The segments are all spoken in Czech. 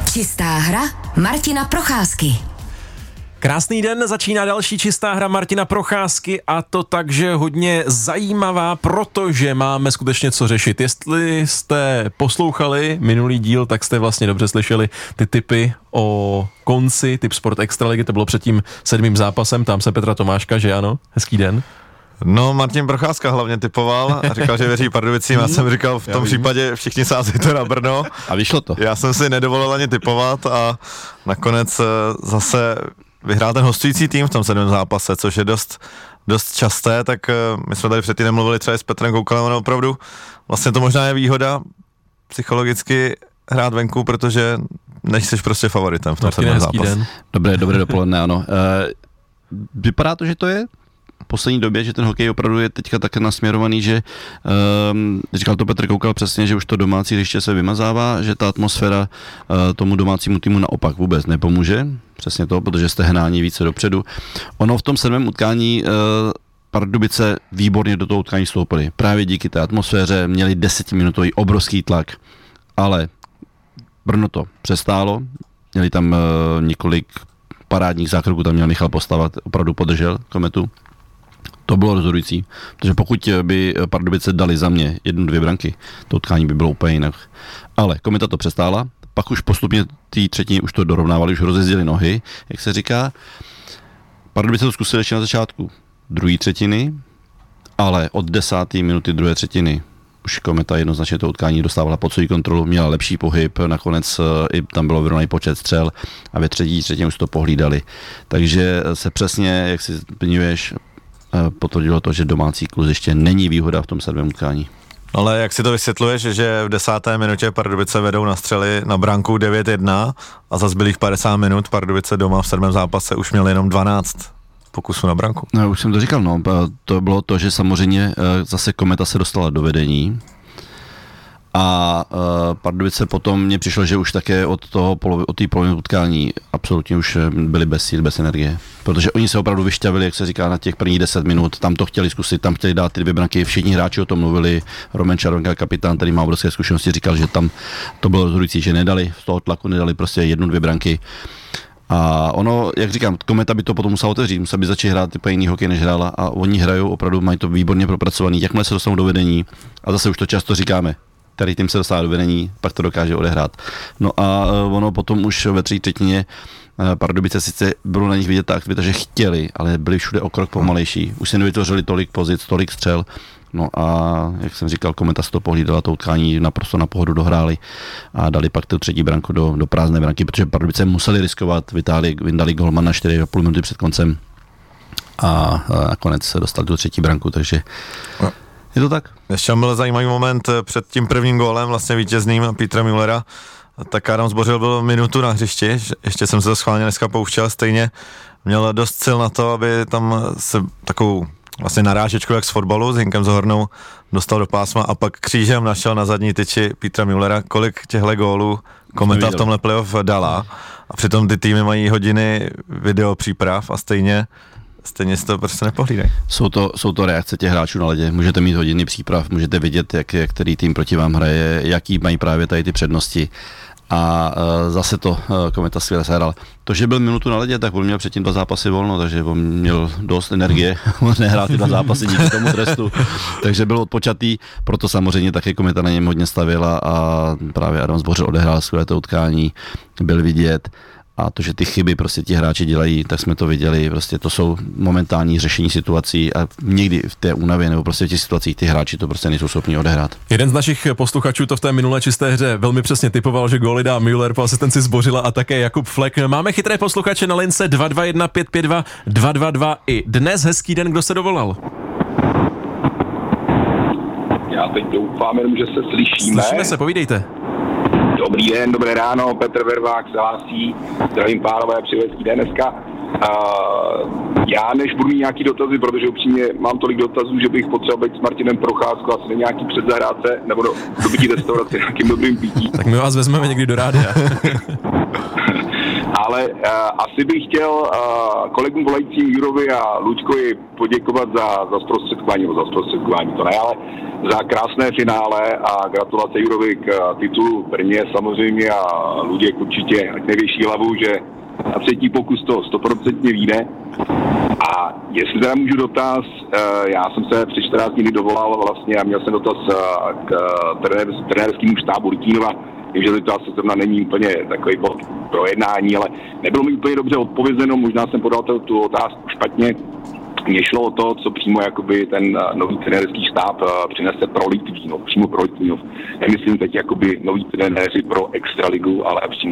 Čistá hra Martina Procházky. Krásný den, začíná další čistá hra Martina Procházky a to takže hodně zajímavá, protože máme skutečně co řešit. Jestli jste poslouchali minulý díl, tak jste vlastně dobře slyšeli ty tipy o konci, tip Sport Extraligy, to bylo před tím 7. zápasem, tam se Petra Tomáška, že ano? Hezký den. No, Martin Procházka hlavně typoval a říkal, že věří Pardubicím. Já jsem říkal, v tom případě všichni sází to na Brno. A vyšlo to. Já jsem si nedovolil ani typovat a nakonec zase vyhrál ten hostující tým v tom 7. zápase, což je dost časté, tak my jsme tady předtím nemluvili třeba s Petrem Koukalem, ale opravdu vlastně to možná je výhoda psychologicky hrát venku, protože nejseš prostě favoritem v tom 7. zápase. Dobré dopoledne, ano. Vypadá to, že to je v poslední době, že ten hokej opravdu je teďka tak nasměrovaný, že říkal to Petr Koukal přesně, že už to domácí hřiště se vymazává, že ta atmosféra tomu domácímu týmu naopak vůbec nepomůže. Přesně to, protože jste hnáni více dopředu. Ono v tom 7. utkání Pardubice výborně do toho utkání vstoupili. Právě díky té atmosféře měli 10minutový obrovský tlak, ale Brno to přestálo, měli tam několik parádních zákroků, tam měl Michal Postava, opravdu podržel Kometu. To bylo rozhodující, protože pokud by Pardubice dali za mě 1-2 branky, to utkání by bylo úplně jinak. Ale Kometa to přestála, pak už postupně té třetině už to dorovnávali, už rozjezdili nohy, jak se říká. Pardubice to zkusili ještě na začátku druhé třetiny, ale od 10. minuty druhé třetiny už Kometa jednoznačně to utkání dostávala pod svou kontrolu, měla lepší pohyb, nakonec i tam bylo vyrovnaný počet střel a ve třetí třetině už to pohlídali. Takže se přesně, jak si zmiňuješ, potvrdilo to, že domácí kluz ještě není výhoda v tom 7. utkání. Ale jak si to vysvětluješ, že v 10. minutě Pardubice vedou na střely na branku 9-1 a za zbylých 50 minut Pardubice doma v 7. zápase už měli jenom 12 pokusů na branku. No, už jsem to říkal, no, to bylo to, že samozřejmě zase Kometa se dostala do vedení a Pardubice potom mně přišlo, že už také od té poloviny utkání absolutně už byli bez síl, bez energie. Protože oni se opravdu vyšťavili, jak se říká, na těch prvních 10 minut, tam to chtěli zkusit, tam chtěli dát ty 2 branky, všichni hráči o tom mluvili, Roman Čaronka, kapitán, který má obrovské zkušenosti, říkal, že tam to bylo rozhodující, že nedali, z toho tlaku nedali prostě 1-2 branky. A ono, jak říkám, Kometa by to potom musela otevřít, musela by začít hrát typu jiný hokej, než hrála a oni hrajou, opravdu mají to výborně propracovaný, jakmile se dostanou do vedení a zase už to často říkáme, který tým se dostává do vedení, pak to dokáže odehrát. No a ono potom už ve třetí třetině Pardubice sice bylo na nich vidět ta aktivita, že chtěli, ale byli všude o krok pomalejší. Už se nevytvořili tolik pozic, tolik střel. No a jak jsem říkal, Kometa se to pohlídala, to utkání naprosto na pohodu dohráli a dali pak tu třetí branku do prázdné branky, protože Pardubice museli riskovat, vyndali golman na 4,5 minuty před koncem a nakonec se dostali do třetí branku, takže je to tak. Ještě byl zajímavý moment před tím prvním gólem, vlastně vítězným Petra Müllera, tak Adam Zbořil byl minutu na hřišti, ještě jsem se to schválně dneska pouštěl, stejně měl dost sil na to, aby tam se takovou vlastně narážečku jak z fotbalu s Hinkem Zohornou dostal do pásma a pak křížem našel na zadní tyči Petra Müllera, kolik těchto gólů Kometa v tomhle playoff dala a přitom ty týmy mají hodiny video příprav a stejně si to prostě nepohlídají. Jsou to reakce těch hráčů na ledě. Můžete mít hodiny příprav, můžete vidět, jak který tým proti vám hraje, jaký mají právě tady ty přednosti. A zase to Kometa skvěle sehrál. To, že byl minutu na ledě, tak on měl předtím 2 zápasy volno, takže on měl dost energie, on nehrál ty 2 zápasy díky tomu trestu, takže byl odpočatý, proto samozřejmě také Kometa na něm hodně stavila a právě Adam Zbořil odehrál skvělé to utkání, byl vidět. A to, že ty chyby prostě ti hráči dělají, tak jsme to viděli, prostě to jsou momentální řešení situací a někdy v té únavě nebo prostě v těch situacích ty hráči to prostě nejsou schopni odehrát. Jeden z našich posluchačů to v té minulé čisté hře velmi přesně typoval, že góly dá Müller po asistenci Zbořila a také Jakub Flek. Máme chytré posluchače na lince 221 552 222 i dnes. Hezký den, kdo se dovolal? Já teď doufám jenom, že se slyšíme. Slyšíme se, povídejte. Dobrý den, dobré ráno, Petr Vervák se hlásí, zdravím pánové, přeji hezký den dneska. Já než budu mít nějaký dotazy, protože upřímně mám tolik dotazů, že bych potřeboval být s Martinem Procházkou asi na nějaký předzahrádce nebo do bytí restaurace nějakým dobrým pití. Tak my vás vezmeme někdy do rádia. ale asi bych chtěl kolegům volajícím Jurovi a Luďkovi poděkovat za zprostředkování, to ne, ale za krásné finále a gratulace Jurovi k titulu v Brně samozřejmě a Luděk určitě ať nevěší hlavu, že na třetí pokus to 100% vyjde. A jestli teda můžu dotaz, já jsem se před 14 dny dovolal vlastně a měl jsem dotaz k trenérskému štábu Litvínova. Vím, že to asi zrovna není úplně takový bod pro jednání, ale nebylo mi úplně dobře odpovězeno, možná jsem podal tu otázku špatně. Mně šlo o to, co přímo jakoby ten nový trenérský štáb přinese pro Litvínov, přímo pro Litvínov. Nemyslím teď jakoby nový trenéři pro extraligu, ale přímo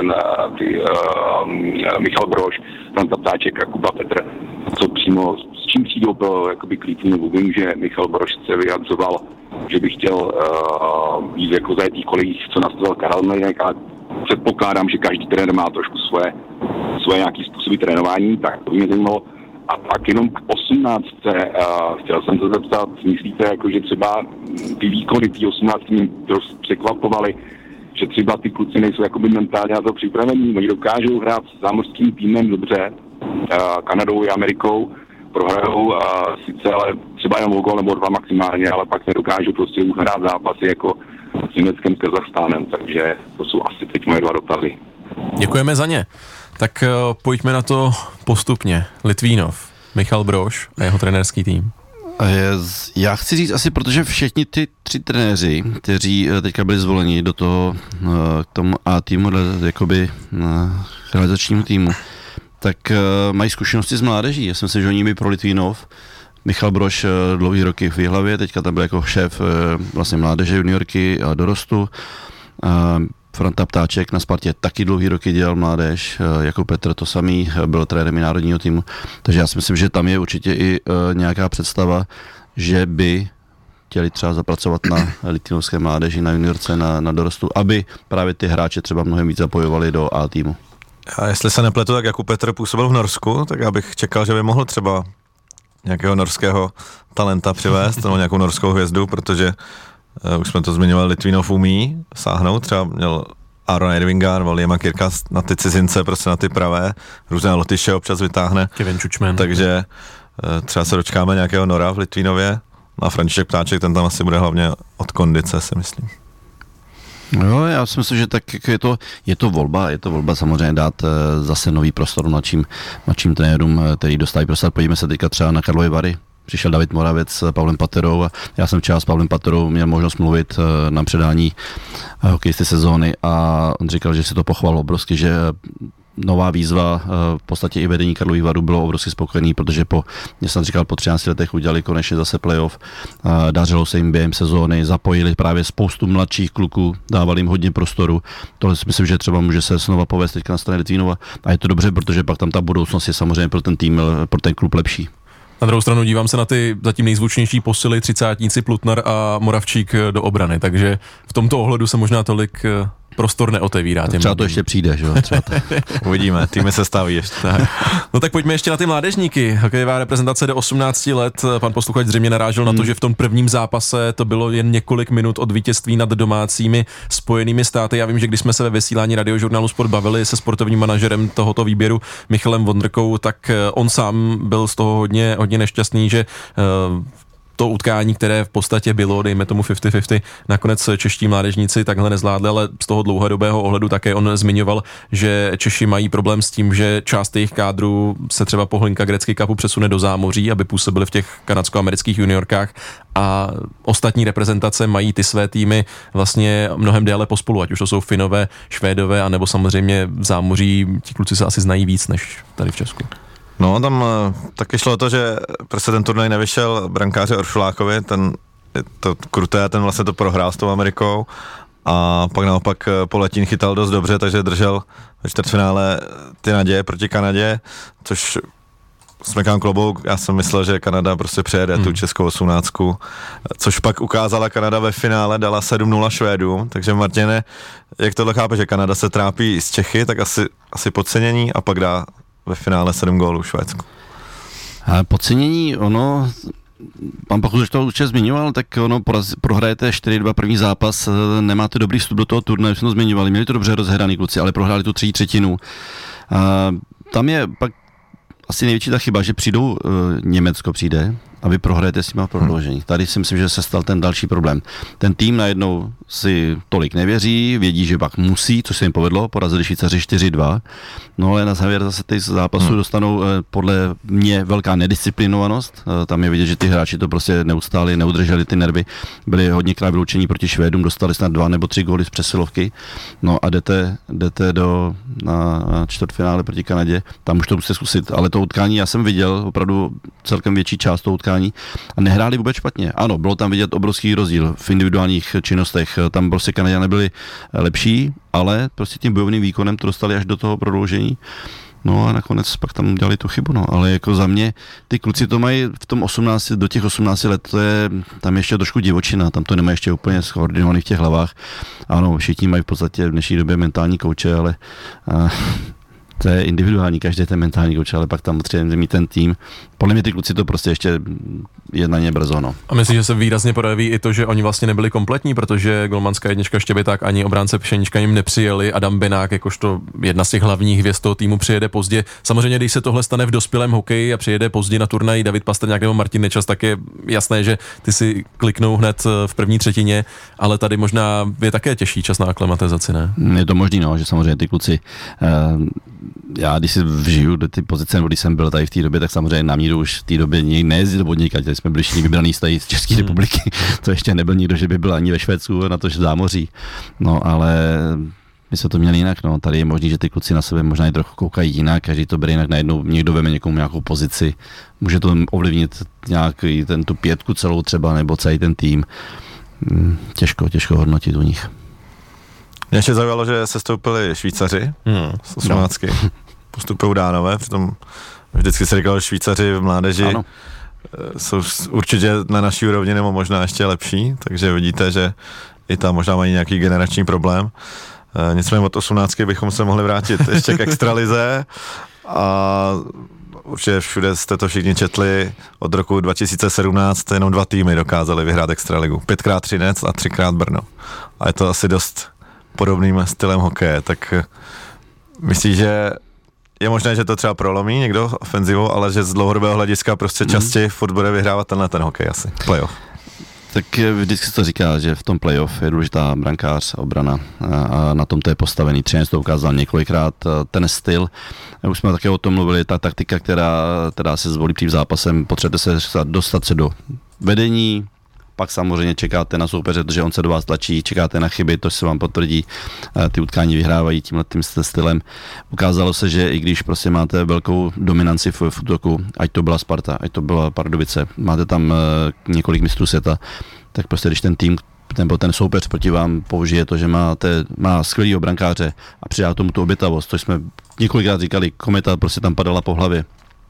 Michal Brož, Franta Ptáček a Kuba Petr, co přímo, s čím přijdou jakoby k Litvínovu. Vím, že Michal Brož se vyjadřoval, že by chtěl jít jako za těch kolegích, co nastavil Karel Mlejnek, ale předpokládám, že každý trenér má trošku svoje nějaký způsoby trénování, tak to by mě zajímalo. A pak jenom k 18. Chtěl jsem se zeptat, myslíte, jako, že třeba ty výkony té 18. mě dost překvapovaly, že třeba ty kluci nejsou jakoby mentálně na to připravení, oni dokážou hrát s zámořským týmem dobře, Kanadou i Amerikou, prohrajou sice ale třeba jenom o gól nebo 2 maximálně, ale pak nedokážou prostě uhrát zápasy jako s Německem, s Kazachstánem, takže to jsou asi teď moje 2 dotazy. Děkujeme za ně. Tak pojďme na to postupně. Litvínov, Michal Brož a jeho trenérský tým. Já chci říct asi, protože všichni ty 3 trenéři, kteří teďka byli zvoleni do toho k tomu A týmu, jakoby realizačnímu týmu, tak mají zkušenosti s mládeží. Já si myslím, že oni by pro Litvínov, Michal Brož dlouhý roky v Jihlavě, teďka tam byl jako šéf vlastně mládeže, juniorky a dorostu. Franta Ptáček na Spartě taky dlouhý roky dělal mládež, jako Petr to samý, byl trenérem národního týmu, takže já si myslím, že tam je určitě i nějaká představa, že by chtěli třeba zapracovat na litvínovské mládeži, na juniorce, na dorostu, aby právě ty hráče třeba mnohem víc zapojovali do A týmu. A jestli se nepletu, tak jako Petr působil v Norsku, tak já bych čekal, že by mohl třeba nějakého norského talenta přivést, nebo nějakou norskou hvězdu, protože už jsme to zmiňovali, Litvínov umí sáhnout, třeba měl Arona Edvinga, Valiema Kirka na ty cizince, prostě na ty pravé, různé Lotyše občas vytáhne. Kevin Čučmen. Takže třeba se dočkáme nějakého Nora v Litvínově, a František Ptáček, ten tam asi bude hlavně od kondice, si myslím. No, já si myslím, že tak je to volba samozřejmě dát zase nový prostor mladším trenérům, který dostávají prostor. Podívejme se teďka třeba na Karlovy Vary. Přišel David Moravec s Pavlem Paterou a já jsem včera s Pavlem Paterou měl možnost mluvit na předání hokejisty sezóny a on říkal, že si to pochval obrovsky, že nová výzva, v podstatě i vedení Karlových Varů bylo obrovsky spokojený, protože mě jsem říkal, po 13 letech udělali konečně zase playoff, dařilo se jim během sezóny, zapojili právě spoustu mladších kluků, dávali jim hodně prostoru, tohle si myslím, že třeba může se znova povést teďka na straně Litvínova a je to dobře, protože pak tam ta budoucnost je samozřejmě pro ten tým, pro ten klub lepší. Na druhou stranu dívám se na ty zatím nejzvučnější posily, 30-tníci Plutnar a Moravčík do obrany, takže v tomto ohledu se možná tolik prostor neotevírá. Třeba to ještě přijde, že jo? Uvidíme, týmy se staví ještě. Tak. No tak pojďme ještě na ty mládežníky. Hokejová reprezentace do 18 let. Pan posluchač zřejmě narážel na to, že v tom prvním zápase to bylo jen několik minut od vítězství nad domácími Spojenými státy. Já vím, že když jsme se ve vysílání radiožurnálu Sport bavili se sportovním manažerem tohoto výběru Michalem Vondrkou, tak on sám byl z toho hodně nešťastný, že to utkání, které v podstatě bylo, dejme tomu 50-50, nakonec čeští mládežníci takhle nezvládli, ale z toho dlouhodobého ohledu také on zmiňoval, že Češi mají problém s tím, že část jejich kádru se třeba po Hlinka Gretzky Cupu přesune do zámoří, aby působili v těch kanadsko-amerických juniorkách a ostatní reprezentace mají ty své týmy vlastně mnohem déle pospolu, ať už to jsou Finové, Švédové, anebo samozřejmě v zámoří ti kluci se asi znají víc než tady v Česku. No, tam taky šlo o to, že prostě ten turnaj nevyšel brankáři Oršulákovi, to kruté, ten vlastně to prohrál s tou Amerikou a pak naopak Poletín chytal dost dobře, takže držel ve čtvrtfinále ty naděje proti Kanadě, což smekám klobouk, já jsem myslel, že Kanada prostě přejede tu českou 18, což pak ukázala Kanada ve finále, dala 7-0 Švédům, takže Martine, jak tohle chápe, že Kanada se trápí z Čechy, tak asi podcenění a pak dá ve finále 7 gólů Švédsku. Podcenění, pan Pachuš už to určitě zmiňoval, tak prohrajete 4-2 první zápas, nemáte dobrý vstup do toho turnaje, jsme to zmiňovali, měli to dobře rozhraný kluci, ale prohráli tu 3 třetinu. Tam je pak asi největší ta chyba, že Německo přijde a vy prohrajete s nima v prodloužení. Tady si myslím, že se stal ten další problém. Ten tým najednou si tolik nevěří, vědí, že pak musí, což se jim povedlo, porazili Švýcaři 4-2, no ale na závěr zase ty zápasů dostanou podle mě velká nedisciplinovanost. Tam je vidět, že ty hráči to prostě neustáli, neudrželi ty nervy, byli hodněkrát vyloučení proti Švédům, dostali snad 2 nebo 3 góly z přesilovky, no a jdete na čtvrtfinále proti Kanadě, tam už to musíte zkusit, ale to utkání já jsem viděl opravdu celkem větší část toho utkání a nehráli vůbec špatně. Ano, bylo tam vidět obrovský rozdíl v individuálních činnostech, tam prostě Kanaďané byli lepší, ale prostě tím bojovným výkonem to dostali až do toho prodloužení. No a nakonec pak tam udělali tu chybu, no. Ale jako za mě, ty kluci to mají v tom 18, do těch 18 let, to je tam ještě trošku divočina, tam to nemají ještě úplně skoordinovaný v těch hlavách. Ano, všichni mají v podstatě v dnešní době mentální kouče, ale to je individuální, každý ten mentální kouč, ale pak tam potřebujeme mít ten tým. Podle mě ty kluci to prostě ještě je na ně brzo, no. A myslím, že se výrazně projeví i to, že oni vlastně nebyli kompletní, protože golmanská jednička Štěbeták ani obránce Pšenička jim nepřijeli. Adam Benák, jakožto jedna z těch hlavních hvězd toho týmu, přijede pozdě. Samozřejmě, když se tohle stane v dospělém hokeji a přijede pozdě na turnaj David Pastrňák nebo Martin Nečas, tak je jasné, že ty si kliknou hned v první třetině, ale tady možná je také těžší čas na aklimatizaci, ne? Je to možný, no, že samozřejmě ty kluci já když si vžiju do ty pozice, nebo když jsem byl tady v té době, tak samozřejmě na míru už v té době nejezdil od někaď, tady jsme byli všichni vybraný z České republiky, to ještě nebyl nikdo, že by byl ani ve Švédsku, na to, že zámoří, no ale my jsme to měli jinak, no, tady je možný, že ty kluci na sebe možná i trochu koukají jinak, každý to bere jinak, najednou někdo veme někomu nějakou pozici, může to ovlivnit nějaký tu 5 celou třeba, nebo celý ten tým, těžko hodnotit u nich. Mě ještě zaujalo, že se stoupili Švýcaři z 18. Postupují Dánové, přitom vždycky se říkalo, že Švýcaři v mládeži jsou určitě na naší úrovni nebo možná ještě lepší, takže vidíte, že i tam možná mají nějaký generační problém. Nicméně od 18. bychom se mohli vrátit ještě k extralize a určitě všude jste to všichni četli, od roku 2017 jenom 2 týmy dokázali vyhrát extraligu. 5krát Třinec a 3krát Brno. A je to asi dost podobným stylem hokeje, tak myslím, že je možné, že to třeba prolomí někdo ofenzivou, ale že z dlouhodobého hlediska prostě častěji furt bude vyhrávat ten hokej asi, playoff. Tak vždycky se to říká, že v tom playoff je důležitá brankář, obrana a na tom to je postavený. Třinec to ukázal několikrát, ten styl. Už jsme také o tom mluvili, ta taktika, která se zvolí před zápasem, potřebujete se dostat se do vedení, pak samozřejmě čekáte na soupeře, protože on se do vás tlačí, čekáte na chyby, to se vám potvrdí, ty utkání vyhrávají tímhletým stylem. Ukázalo se, že i když prostě máte velkou dominanci v útoku, ať to byla Sparta, ať to byla Pardubice, máte tam několik mistrů světa, tak prostě když ten tým nebo ten soupeř proti vám použije to, že má skvělýho brankáře a přidá tomu tu obětavost, což jsme několikrát říkali, kometa prostě tam padala po hlavě,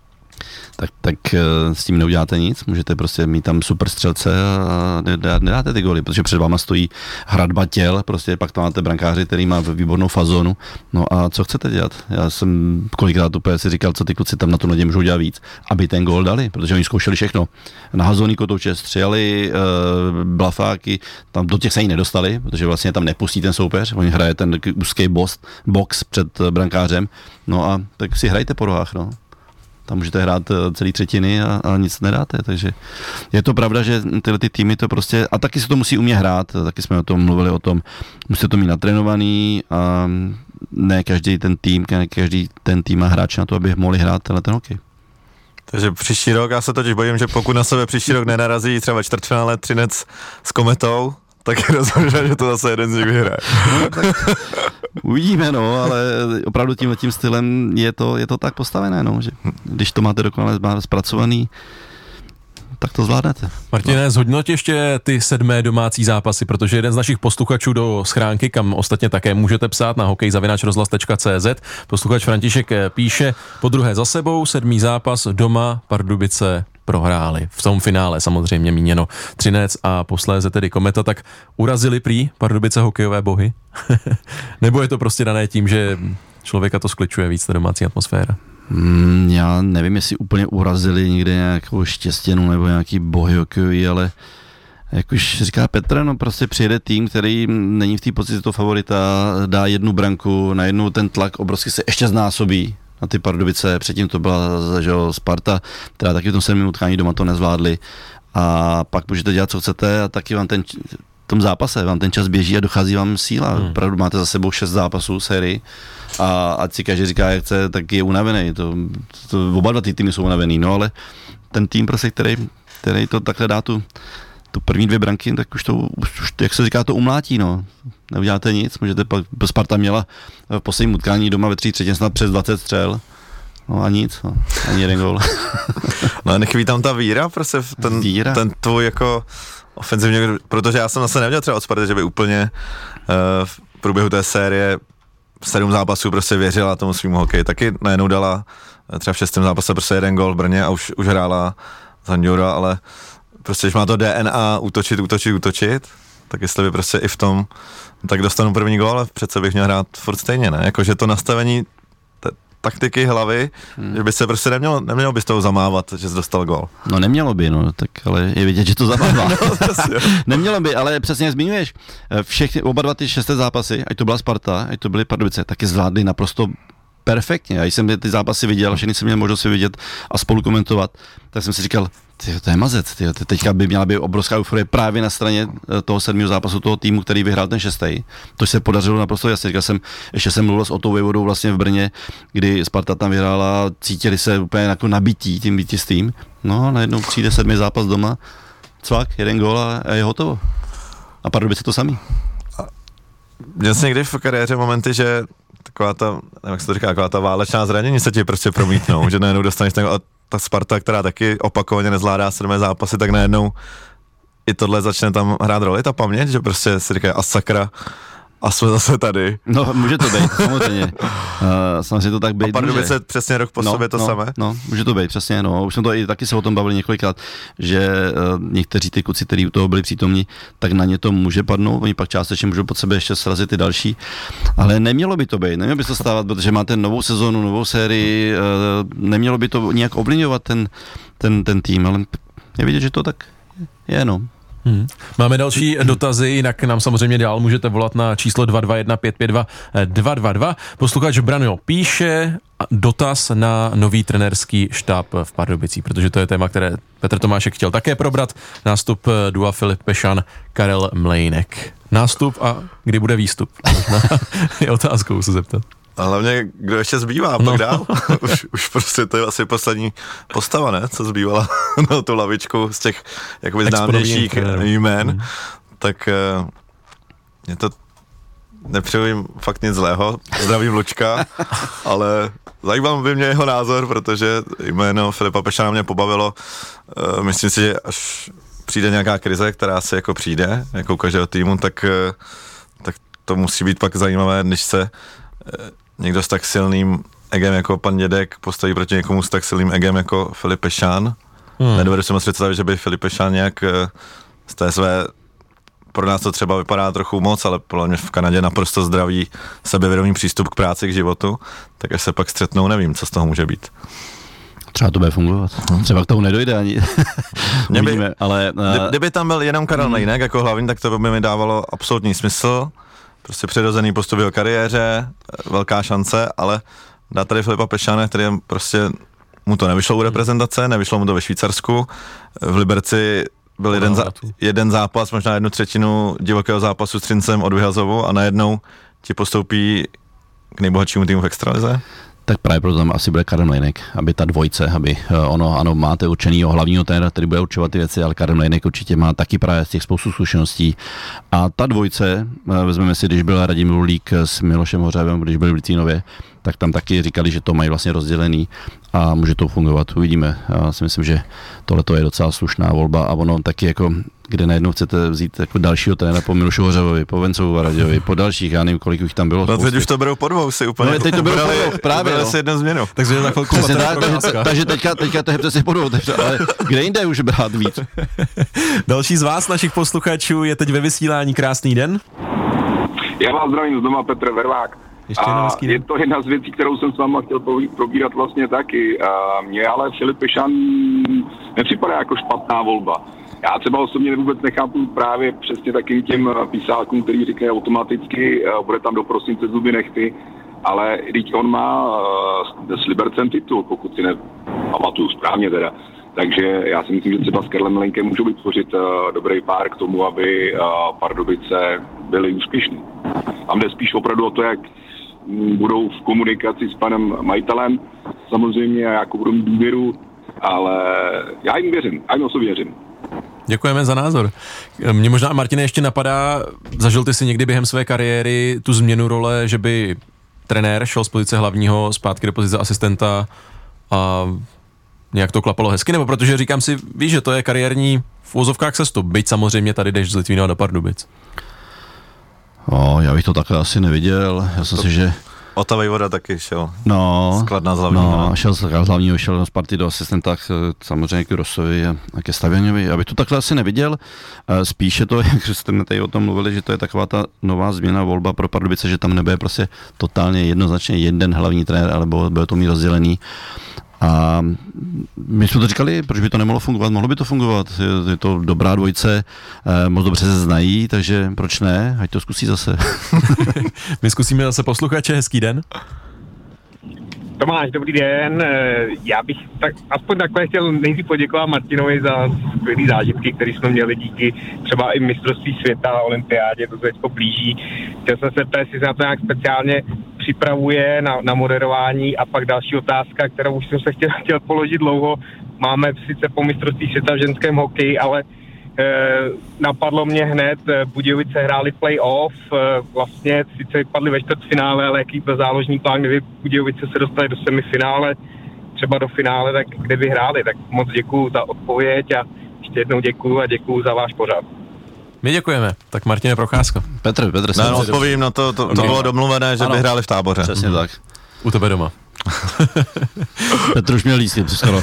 tak s tím neuděláte nic, můžete prostě mít tam super střelce a nedáte ty góly, protože před váma stojí hradba těl, prostě pak tam máte brankáři, který má výbornou fazonu, no a co chcete dělat? Já jsem kolikrát úplně si říkal, co ty kluci tam na tu ledě můžou dělat víc, aby ten gól dali, protože oni zkoušeli všechno. Nahazovaný kotouče, střelili, blafáky, tam do těch se ani nedostali, protože vlastně tam nepustí ten soupeř, oni hraje ten úzký box před brankářem, no a tak si hrajte po rohách, no. Tam můžete hrát celý třetiny a nic nedáte, takže je to pravda, že tyhle ty týmy to prostě, a taky se to musí umět hrát, taky jsme o tom mluvili, musíte to mít natrénovaný a ne každý ten tým má hráč na to, aby mohli hrát ten hokej. Takže příští rok, já se totiž bojím, že pokud na sebe příští rok nenarazí třeba čtvrtfinále Třinec s Kometou, tak je rozhodně, že to zase jeden z nich vyhraje. No, tak uvidíme, no, ale opravdu tímhletím stylem je to tak postavené, no, že když to máte dokonale zpracovaný, tak to zvládnete. Martine, zhodnotí ještě ty 7. domácí zápasy, protože jeden z našich posluchačů do schránky, kam ostatně také můžete psát na hokej@rozhlas.cz, posluchač František píše, podruhé za sebou, 7. zápas doma, Pardubice prohráli. V tom finále samozřejmě míněno Třinec a posléze tedy Kometa, tak urazili prý Pardubice hokejové bohy? Nebo je to prostě dané tím, že člověka to skličuje víc ta domácí atmosféra? Já nevím, jestli úplně urazili někde nějakou štěstěnu nebo nějaký bohy hokejový, ale jak už říká Petr, no prostě přijede tým, který není v té pozici toho favorita, dá jednu branku, najednou ten tlak obrovský se ještě znásobí na ty Pardubice, předtím to byla že jo, Sparta, která taky v tom 7 utkání doma to nezvládli a pak můžete dělat, co chcete a taky vám v tom zápase vám ten čas běží a dochází vám síla. Opravdu máte za sebou 6 zápasů sérii a ať si každý říká, jak chce, tak je unavený. Oba dva ty týmy jsou unavený, no ale ten tým prostě, který to takhle dá tu první 2 branky, tak už to, jak se říká, to umlátí, no. Neuděláte nic, můžete pak, Sparta měla v posledním utkání doma ve 3/3 snad přes 20 střel, no a nic, no. Ani jeden gól. No nechybí tam ta víra, prostě ten tvůj jako ofenzivně, protože já jsem zase neměl třeba od Sparty, že by úplně v průběhu té série 7 zápasů prostě věřila tomu svýmu hokeji, taky najednou dala třeba v 6. zápase prostě 1 gól v Brně a už hrála za Ňura, ale prostě, když má to DNA útočit, tak jestli by prostě i v tom, tak dostanu první gól, ale přece bych měl hrát furt stejně, ne? Jakože to nastavení taktiky hlavy, že by se prostě nemělo by z toho zamávat, že jsi dostal gól. No nemělo by, no, tak ale je vidět, že to zamává. Nemělo by, ale přesně jak zmiňuješ, oba dva ty 6. zápasy, ať to byla Sparta, ať to byly Pardubice, taky zvládli naprosto perfektně. Já jsem ty zápasy viděl, všechny jsem měl možnost si vidět a spolu komentovat, tak jsem si říkal, to je mazec, teďka by měla být obrovská euforie právě na straně toho 7. zápasu toho týmu, který vyhrál ten 6. To se podařilo naprosto jasně. Ještě jsem mluvil s Otou Vejvodou vlastně v Brně, kdy Sparta tam vyhrála, cítili se úplně jako nabití tím vítězstvím. No, najednou přijde 7. zápas doma, cvak, 1 gól a je hotovo. A Pardubice to samý. Měl jsi někdy v kariéře momenty, že taková ta, nevím, jak se to říká, taková ta válečná zranění se ti prostě promítnou, že najednou dostaneš ta Sparta, která taky opakovaně nezvládá 7 zápasy, tak najednou i tohle začne tam hrát roli, ta paměť, že prostě si říká a sakra, a jsme zase tady. No, může to být, samozřejmě. Samozřejmě to tak být. A Pardubice přesně rok po sobě to samé? No, může to být, přesně, no. Už jsme to i taky se o tom bavili několikrát, že někteří ty kluci, kteří u toho byli přítomní, tak na ně to může padnout, oni pak částečně můžou pod sebe ještě srazit ty další, ale nemělo by to být, nemělo by to stávat, protože máte novou sezonu, novou sérii, nemělo by to nějak ovlivňovat ten tým, ale je vidět, že to tak je, no. Máme další dotazy, jinak nám samozřejmě dál můžete volat na číslo 221 552 222. Posluchač Branio píše dotaz na nový trenérský štáb v Pardubicích, protože to je téma, které Petr Tomášek chtěl také probrat. Nástup dua Filip Pešan, Karel Mlejnek. Nástup a kdy bude výstup? Je otázkou se zeptat. A hlavně, kdo ještě zbývá, pak dál? už prostě to je asi poslední postava, ne? Co zbývala na tu lavičku z těch jakoby známějších jmén. Tak je to, nepřeju jim fakt nic zlého, zdravím Lučka, ale zajímal by mě jeho názor, protože jméno Filipa Pešana mě pobavilo. Myslím si, že až přijde nějaká krize, která se jako přijde, jako u každého týmu, tak to musí být pak zajímavé, když se někdo s tak silným egem jako pan Dědek postaví proti někomu s tak silným egem jako Filip Pešan. Nedovedu si moc představit, že by Filip Pešan nějak z té své, pro nás to třeba vypadá trochu moc, ale podle mě v Kanadě naprosto zdravý, sebevědomý přístup k práci, k životu, tak až se pak střetnou, nevím, co z toho může být. Třeba to bude fungovat. Třeba k tomu nedojde ani. Uvidíme, ale kdyby tam byl jenom Karel Mlejnek jako hlavní, tak to by mi dávalo absolutní smysl. Prostě přirozený postup v jeho kariéře, velká šance, ale dá tady Filipa Pešana, který prostě mu to nevyšlo u reprezentace, nevyšlo mu to ve Švýcarsku. V Liberci byl jeden zápas, možná 1/3 divokého zápasu s Třincem od Vyhazovu a najednou ti postoupí k nejbohatšímu týmu v extralize. Tak právě proto tam asi bude Karel Mlejnek, aby ta dvojce, aby ano, máte určenýho hlavního trenéra, který bude určovat ty věci, ale Karel Mlejnek určitě má taky právě z těch spoustu zkušeností. A ta dvojice, vezmeme si, když byl Radim Rulík s Milošem Hořavem, když byl v Litvínově, tak tam taky říkali, že to mají vlastně rozdělený a může to fungovat. Uvidíme. Já si myslím, že tohle je docela slušná volba a ono taky jako, kde najednou chcete vzít jako dalšího trenéra po Milošu Hořavovi, po Vencovu Varadějovi, po dalších, já nevím, kolik už tam bylo. No teď už to berou po dvou si úplně. No teď to berou po dvou, právě. Brali si jednu změnu. Takže za chvilku takže teďka to je přesně po dvou, ale kde jinde už brát víc? Další z vás, našich posluchačů, je teď ve vysílání. Krásný den. Já vás zdravím z doma, Petr Vervák. A je to jedna z věcí, kterou jsem s váma chtěl probírat vlastně taky. Mně ale Filip Pešan nepřipadá jako špatná volba. Já třeba osobně vůbec nechápu právě přesně takým těm písákům, který říkají automaticky, bude tam do prosince zuby nechty, ale teď on má s Libercem titul, pokud si nepamatuju správně teda. Takže já si myslím, že třeba s Karlem Lenkem můžou vytvořit dobrý pár k tomu, aby Pardubice byly úspěšný. Tam jde spíš opravdu o to, jak budou v komunikaci s panem majitelem, samozřejmě jako budou mít důvěru, ale já jim věřím, já jim osobně věřím. Děkujeme za názor. Mě možná, Martine, ještě napadá, zažil ty si někdy během své kariéry tu změnu role, že by trenér šel z pozice hlavního zpátky do pozice asistenta a nějak to klapalo hezky, nebo protože říkám si, víš, že to je kariérní v uvozovkách sestup, byť samozřejmě tady jdeš z Litvínova do Pardubic. Já bych to takhle asi neviděl, já jsem si, že... Otava Voda taky šel. Skladná z hlavního. Šel z hlavního, šel z party do asistenta, samozřejmě k Rosovi a ke Stavěňovi. Já bych to takhle asi neviděl. Spíše to, jak jste tady o tom mluvili, že to je taková ta nová změna volba pro Pardubice, že tam nebude prostě totálně jednoznačně jeden hlavní trenér, ale bude to mít rozdělený. A my jsme to říkali, proč by to nemohlo fungovat? Mohlo by to fungovat, je to dobrá dvojice, moc dobře se znají, takže proč ne? Ať to zkusí zase. My zkusíme zase posluchače, hezký den. Tomáš, dobrý den. Já bych tak aspoň takhle chtěl nejdřív poděkovat Martinovi za skvělý zážitky, které jsme měli díky třeba i mistrovství světa a olympiádě, to se teďko blíží. Chtěl jsem se ptát, jestli se na to nějak speciálně připravuje na moderování a pak další otázka, kterou už jsem se chtěl položit dlouho. Máme sice po mistrovství světa v ženském hokeji, ale napadlo mě hned, Budějovice hráli play-off, vlastně sice vypadli ve čtvrtfinále, ale jaký byl záložní plán, kdyby Budějovice se dostali do semifinále, třeba do finále, tak kde by hráli. Tak moc děkuju za odpověď a ještě jednou děkuju a děkuju za váš pořad. My děkujeme. Tak Martine Procházko. Petr. Odpovím na to bylo domluvené, že by hráli v Táboře. Přesně tak. U tebe doma. Petr už měl lístky, skoro.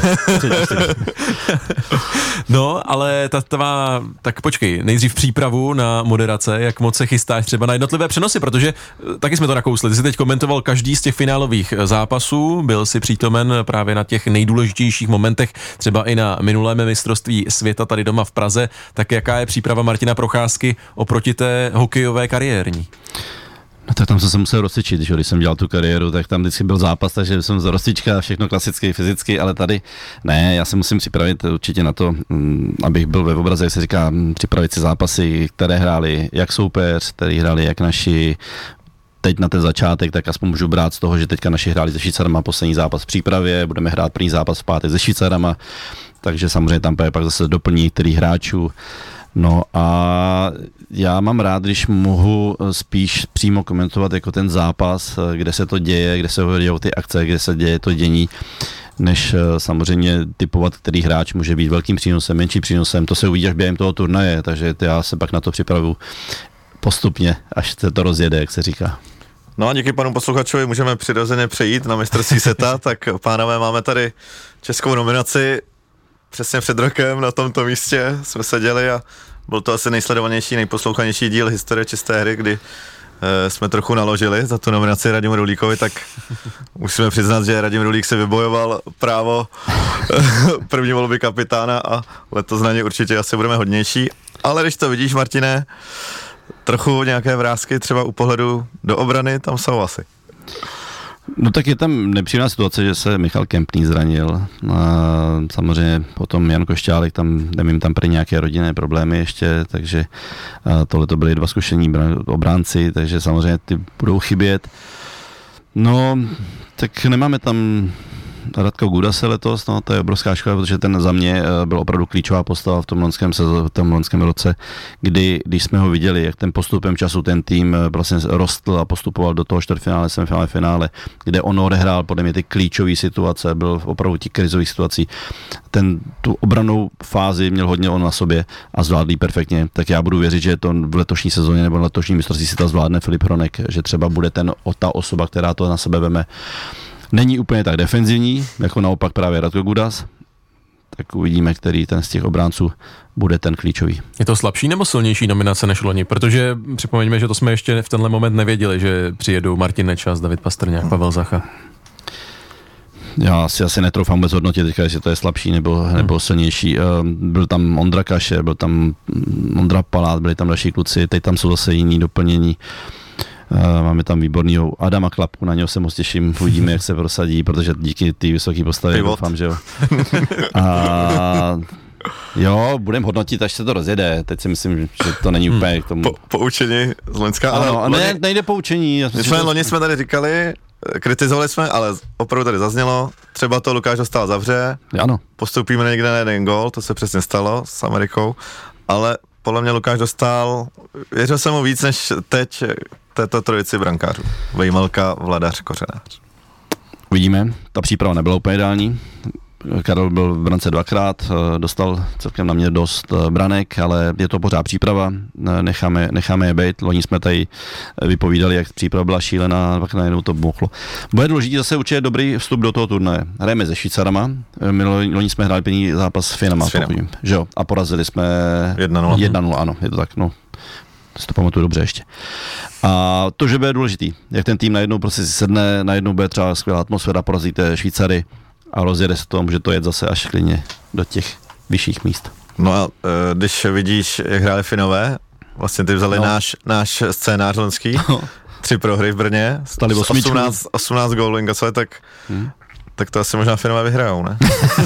No, ale tak počkej, nejdřív přípravu na moderace, jak moc se chystáš třeba na jednotlivé přenosy, protože taky jsme to nakousli, ty jsi teď komentoval každý z těch finálových zápasů, byl si přítomen právě na těch nejdůležitějších momentech, třeba i na minulém mistrovství světa tady doma v Praze, tak jaká je příprava Martina Procházky oproti té hokejové kariérní? No tak tam jsem se musel rozcvičit, že když jsem dělal tu kariéru, tak tam vždycky byl zápas, takže jsem z rozcvička, všechno klasicky, fyzicky, ale tady ne, já se musím připravit určitě na to, abych byl ve obraze, jak se říká, připravit si zápasy, které hráli jak soupeř, které hráli jak naši. Teď na ten začátek, tak aspoň můžu brát z toho, že teďka naši hráli se Švýcarama poslední zápas v přípravě, budeme hrát první zápas v pátek se Švýcarama, takže samozřejmě tam pak zase doplní některých hráčů. No a já mám rád, když mohu spíš přímo komentovat jako ten zápas, kde se to děje, kde se dějou ty akce, kde se děje to dění, než samozřejmě typovat, který hráč může být velkým přínosem, menším přínosem, to se uvidí až během toho turnaje, takže já se pak na to připravu postupně, až se to rozjede, jak se říká. No a díky panu posluchačovi můžeme přirozeně přejít na mistrovství světa, tak pánové, máme tady českou nominaci. Přesně před rokem na tomto místě jsme seděli a byl to asi nejsledovanější, nejposlouchanější díl historie čisté hry, kdy jsme trochu naložili za tu nominaci Radimu Rulíkovi, tak musíme přiznat, že Radim Rulík si vybojoval právo první volby kapitána a letos na ně určitě asi budeme hodnější. Ale když to vidíš, Martine, trochu nějaké vrásky třeba u pohledu do obrany tam jsou asi. No tak je tam nepříjemná situace, že se Michal Kempný zranil. A samozřejmě potom Jan Košťálek, nevím, tam prý nějaké rodinné problémy ještě, takže tohle to byly dva zkušení obránci, takže samozřejmě ty budou chybět. No, tak nemáme tam Radka Gudase letos, no to je obrovská škoda, protože ten za mě byl opravdu klíčová postava v tom loňském roce, když jsme ho viděli, jak ten postupem času ten tým vlastně rostl a postupoval do toho čtvrtfinále, semifinále, finále, kde on odehrál podle mě ty klíčové situace, byl opravdu těch krizových situací. Tu obrannou fázi měl hodně on na sobě a zvládl perfektně, tak já budu věřit, že to v letošní sezóně nebo letošní mistrovství světa zvládne Filip Hronek, že třeba bude ta osoba, která to na sebe veme. Není úplně tak defenzivní, jako naopak právě Radko Gudas, tak uvidíme, který ten z těch obránců bude ten klíčový. Je to slabší nebo silnější nominace než loni? Protože připomeňme, že to jsme ještě v tenhle moment nevěděli, že přijedou Martin Nečas, David Pastrňák, Pavel Zacha. Já si asi netroufám vůbec hodnotit teďka, jestli to je slabší nebo silnější. Byl tam Ondra Kaše, byl tam Ondra Palát, byli tam další kluci, teď tam jsou zase jiní doplnění. Máme tam výbornýho Adama Klapku, na něho se moc těším, uvidíme, jak se prosadí, protože díky té vysoké postavě doufám, že jo. A jo, budeme hodnotit, až se to rozjede. Teď si myslím, že to není úplně k tomu. Poučení z Loňska, ale ano, nejde poučení. Loni jsme tady říkali, kritizovali jsme, ale opravdu tady zaznělo, třeba to Lukáš Dostál zavře, ano. Postoupíme někde na jeden gól, to se přesně stalo s Amerikou, ale podle mě Lukáš Dostál, věřil jsem mu víc než teď této trojici brankářů. Vejmelka, Vladař, Kořenář. Uvidíme, ta příprava nebyla úplně ideální. Karel byl v brance 2krát, dostal celkem na mě dost branek, ale je to pořád příprava, necháme je být. Loni jsme tady vypovídali, jak příprava byla šílená, pak najednou to buchlo. Bude důležitý zase určitě dobrý vstup do toho turnaje. Hrajeme se Švýcarama, loni jsme hráli první zápas s Finama, že jo, a porazili jsme 1-0, ano, je to tak, no. Si to pamatuju dobře ještě. A to, že bude důležitý, jak ten tým najednou prostě si sedne, najednou bude třeba skvělá atmosféra, porazíte Švýcary a rozjede se to, může to jet zase až klidně do těch vyšších míst. No a když vidíš, jak hráli Finové, vlastně ty vzali náš scénář loňský, 3 prohry v Brně, 18 gólů inkasovali, tak to asi možná Finové vyhrajou, ne?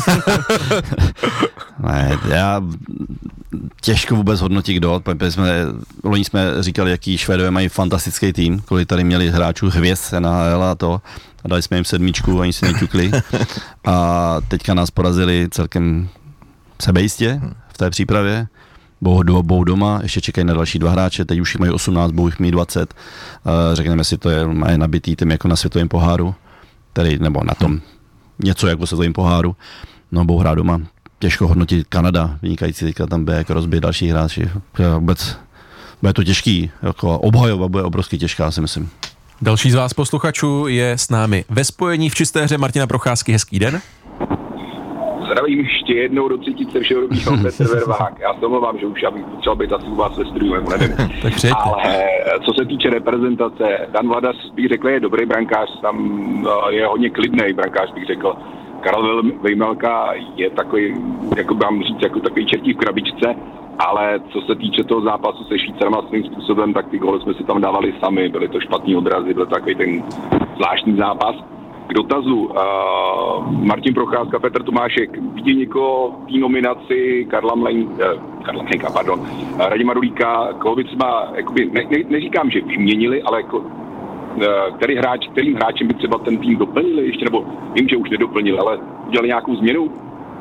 Ne, já těžko vůbec hodnotit kdo, loni jsme říkali, jaký Švédové mají fantastický tým, kolik tady měli hráčů hvězd NHL a to, a dali jsme jim 7, ani si neťukli a teďka nás porazili celkem sebejistě v té přípravě, budou doma, ještě čekají na další 2 hráče, teď už jich mají 18, budou jich mít 20, řekneme si, to je nabitý tým jako na světovém poháru, tedy nebo na tom něco jako světovém poháru, no budou hrát doma. Těžko hodnotit Kanada, vynikající teďka tam bude jako rozbít další hráči. Vůbec bude to těžký, jako obhajova bude obrovsky těžká, si myslím. Další z vás posluchačů je s námi ve spojení v čisté hře Martina Procházky. Hezký den. Zdravím ještě jednou do třetice všeho dobrýho, Petr Vervák. Já se omlouvám, že už já bych potřeboval být asi u vás ve studiu, nebo nevím. Tak přijďte. Ale co se týče reprezentace, Dan Vladař bych řekl, je dobrý brankář, tam je hodně klidný brankář, bych řekl. Karel Vejmelka je takový, jako mám říct, jako takový čertí v krabičce, ale co se týče toho zápasu se Švýcarama svým způsobem, tak ty góly jsme si tam dávali sami, byly to špatný odrazy, byl takový ten zvláštní zápas. K dotazu, Martin Procházka, Petr Tomášek, vidí někoho v té nominaci Radima Rulíka, koho by třeba, jakoby, neříkám, že vyměnili, ale jako, kterým hráčem by třeba ten tým doplnili ještě, nebo vím, že už nedoplnili, ale udělali nějakou změnu?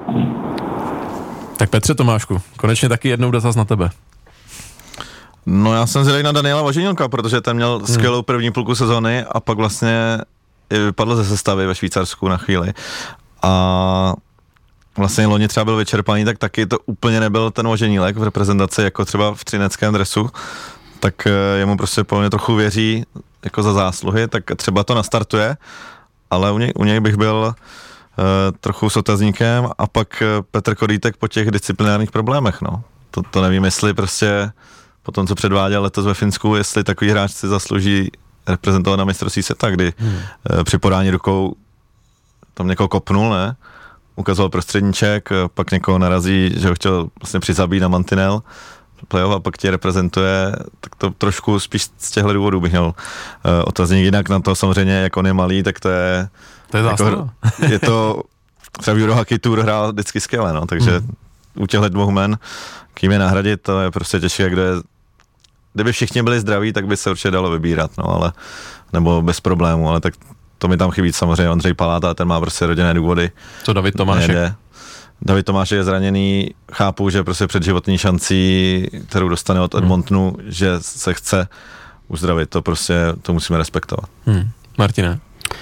Tak Petře Tomášku, konečně taky jednou dotaz na tebe. No já jsem zvědavý na Daniela Voženilka, protože ten měl skvělou první půlku sezony a pak vlastně vypadl ze sestavy ve Švýcarsku na chvíli. A vlastně loni třeba byl vyčerpaný, tak taky to úplně nebyl ten Voženílek v reprezentaci, jako třeba v třineckém dresu. Tak jemu prostě po mě trochu věří jako za zásluhy, tak třeba to nastartuje, ale u něj bych byl trochu s otazníkem a pak Petr Kodýtek po těch disciplinárních problémech, no. To nevím, jestli prostě po tom, co předváděl letos ve Finsku, jestli takový hráč si zaslouží reprezentovat na mistrovství světa, kdy při podání rukou tam někoho kopnul, ne? Ukazoval prostředníček, pak někoho narazí, že ho chtěl vlastně přizabít na mantinel, playoff a pak tě reprezentuje, tak to trošku spíš z těchto důvodů bych měl otazník. Jinak na to samozřejmě, jak on je malý, tak to je zásluha. Jako, je to třeba v Eurohockey Tour hrál vždycky skvěle, no, takže u těchto 2 men, kým je nahradit, to je prostě těžké, kdo je. Kdyby všichni byli zdraví, tak by se určitě dalo vybírat, no, ale nebo bez problémů, ale tak to mi tam chybí samozřejmě Ondřej Palát, ale ten má prostě rodinné důvody. Co David Tomášek? David Tomášek je zraněný, chápu, že prostě před životní šancí, kterou dostane od Edmontonu, že se chce uzdravit, to musíme respektovat. Martine?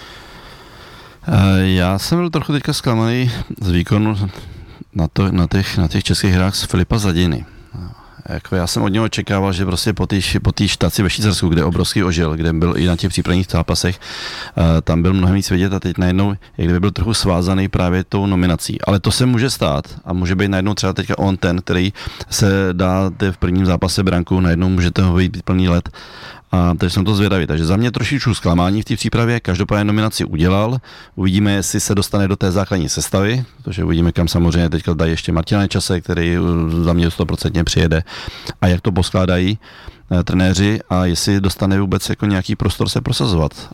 Já jsem byl trochu teďka zklamaný z výkonu na těch českých hrách z Filipa Zadiny. Jako já jsem od něho očekával, že prostě po té štaci ve Švýcarsku, kde obrovský ožil, kde byl i na těch přípravných zápasech, tam byl mnohem víc vidět a teď najednou, jak kdyby byl trochu svázaný právě tou nominací. Ale to se může stát a může být najednou třeba teďka on ten, který se dá v prvním zápase branku, najednou může toho být plný let A takže jsem to zvědavý. Takže za mě trošičku zklamání v té přípravě, každopádně nominaci udělal. Uvidíme, jestli se dostane do té základní sestavy, protože uvidíme, kam samozřejmě teďka dají ještě Martina Nečase, který za mě 100% přijede, a jak to poskládají trenéři a jestli dostane vůbec jako nějaký prostor se prosazovat.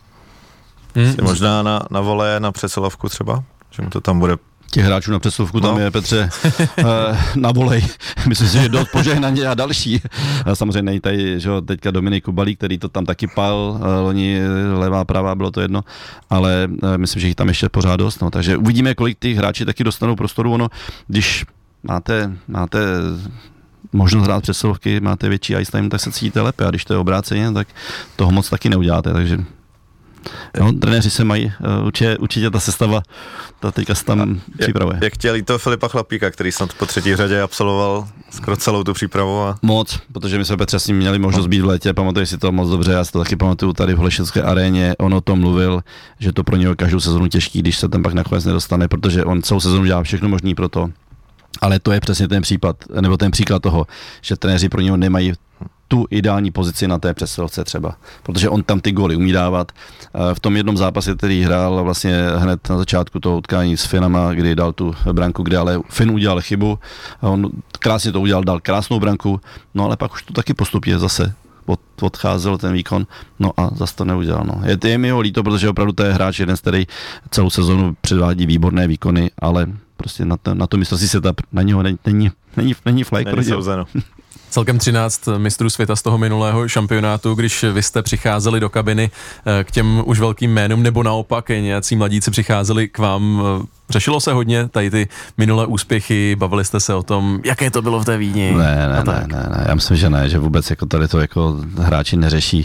Možná na voleje, na přesilovku třeba, že mu to tam bude. Těch hráčů na přesilovku tam je, Petře, na volej. Myslím si, že dost požehnaně a další. A samozřejmě není tady, že teďka Dominik Kubalík, který to tam taky pal, loni levá, pravá, bylo to jedno, ale myslím, že jich tam ještě pořád dost. No. Takže uvidíme, kolik těch hráči taky dostanou prostoru. Ono, když máte možnost hrát přesilovky, máte větší ice time, tak se cítíte lépe, a když to je obráceně, tak toho moc taky neuděláte, takže no, trenéři se mají, určitě ta sestava, ta teďka se tam připravuje. Jak tě líto Filipa Chlapíka, který snad po třetí řadě absolvoval skoro celou tu přípravu? Moc, protože my jsme Petře s ním měli možnost být v létě, pamatuješ si to moc dobře, já si to taky pamatuju tady v Holešovské aréně, on o tom mluvil, že to pro něho každou sezonu těžký, když se tam pak nakonec nedostane, protože on celou sezonu dělá všechno možný pro to. Ale to je přesně ten případ, nebo ten příklad toho, že trenéři pro něho nemají tu ideální pozici na té přesilovce třeba, protože on tam ty góly umí dávat. V tom jednom zápase, který hrál vlastně hned na začátku toho utkání s Finama, kdy dal tu branku, kde ale Fin udělal chybu, on krásně to udělal, dal krásnou branku, no ale pak už to taky postupně zase odcházel ten výkon, no a zase to neudělal. No. Je mi ho líto, protože opravdu to je hráč jeden, který celou sezonu předvádí výborné výkony, ale prostě na to mistrovství světa na něho není flag. Celkem 13 mistrů světa z toho minulého šampionátu, když vy jste přicházeli do kabiny k těm už velkým jménům, nebo naopak nějací mladíci přicházeli k vám, řešilo se hodně tady ty minulé úspěchy, bavili jste se o tom, jaké to bylo v té Vídni? Ne, já myslím, že ne, že vůbec jako tady to jako hráči neřeší.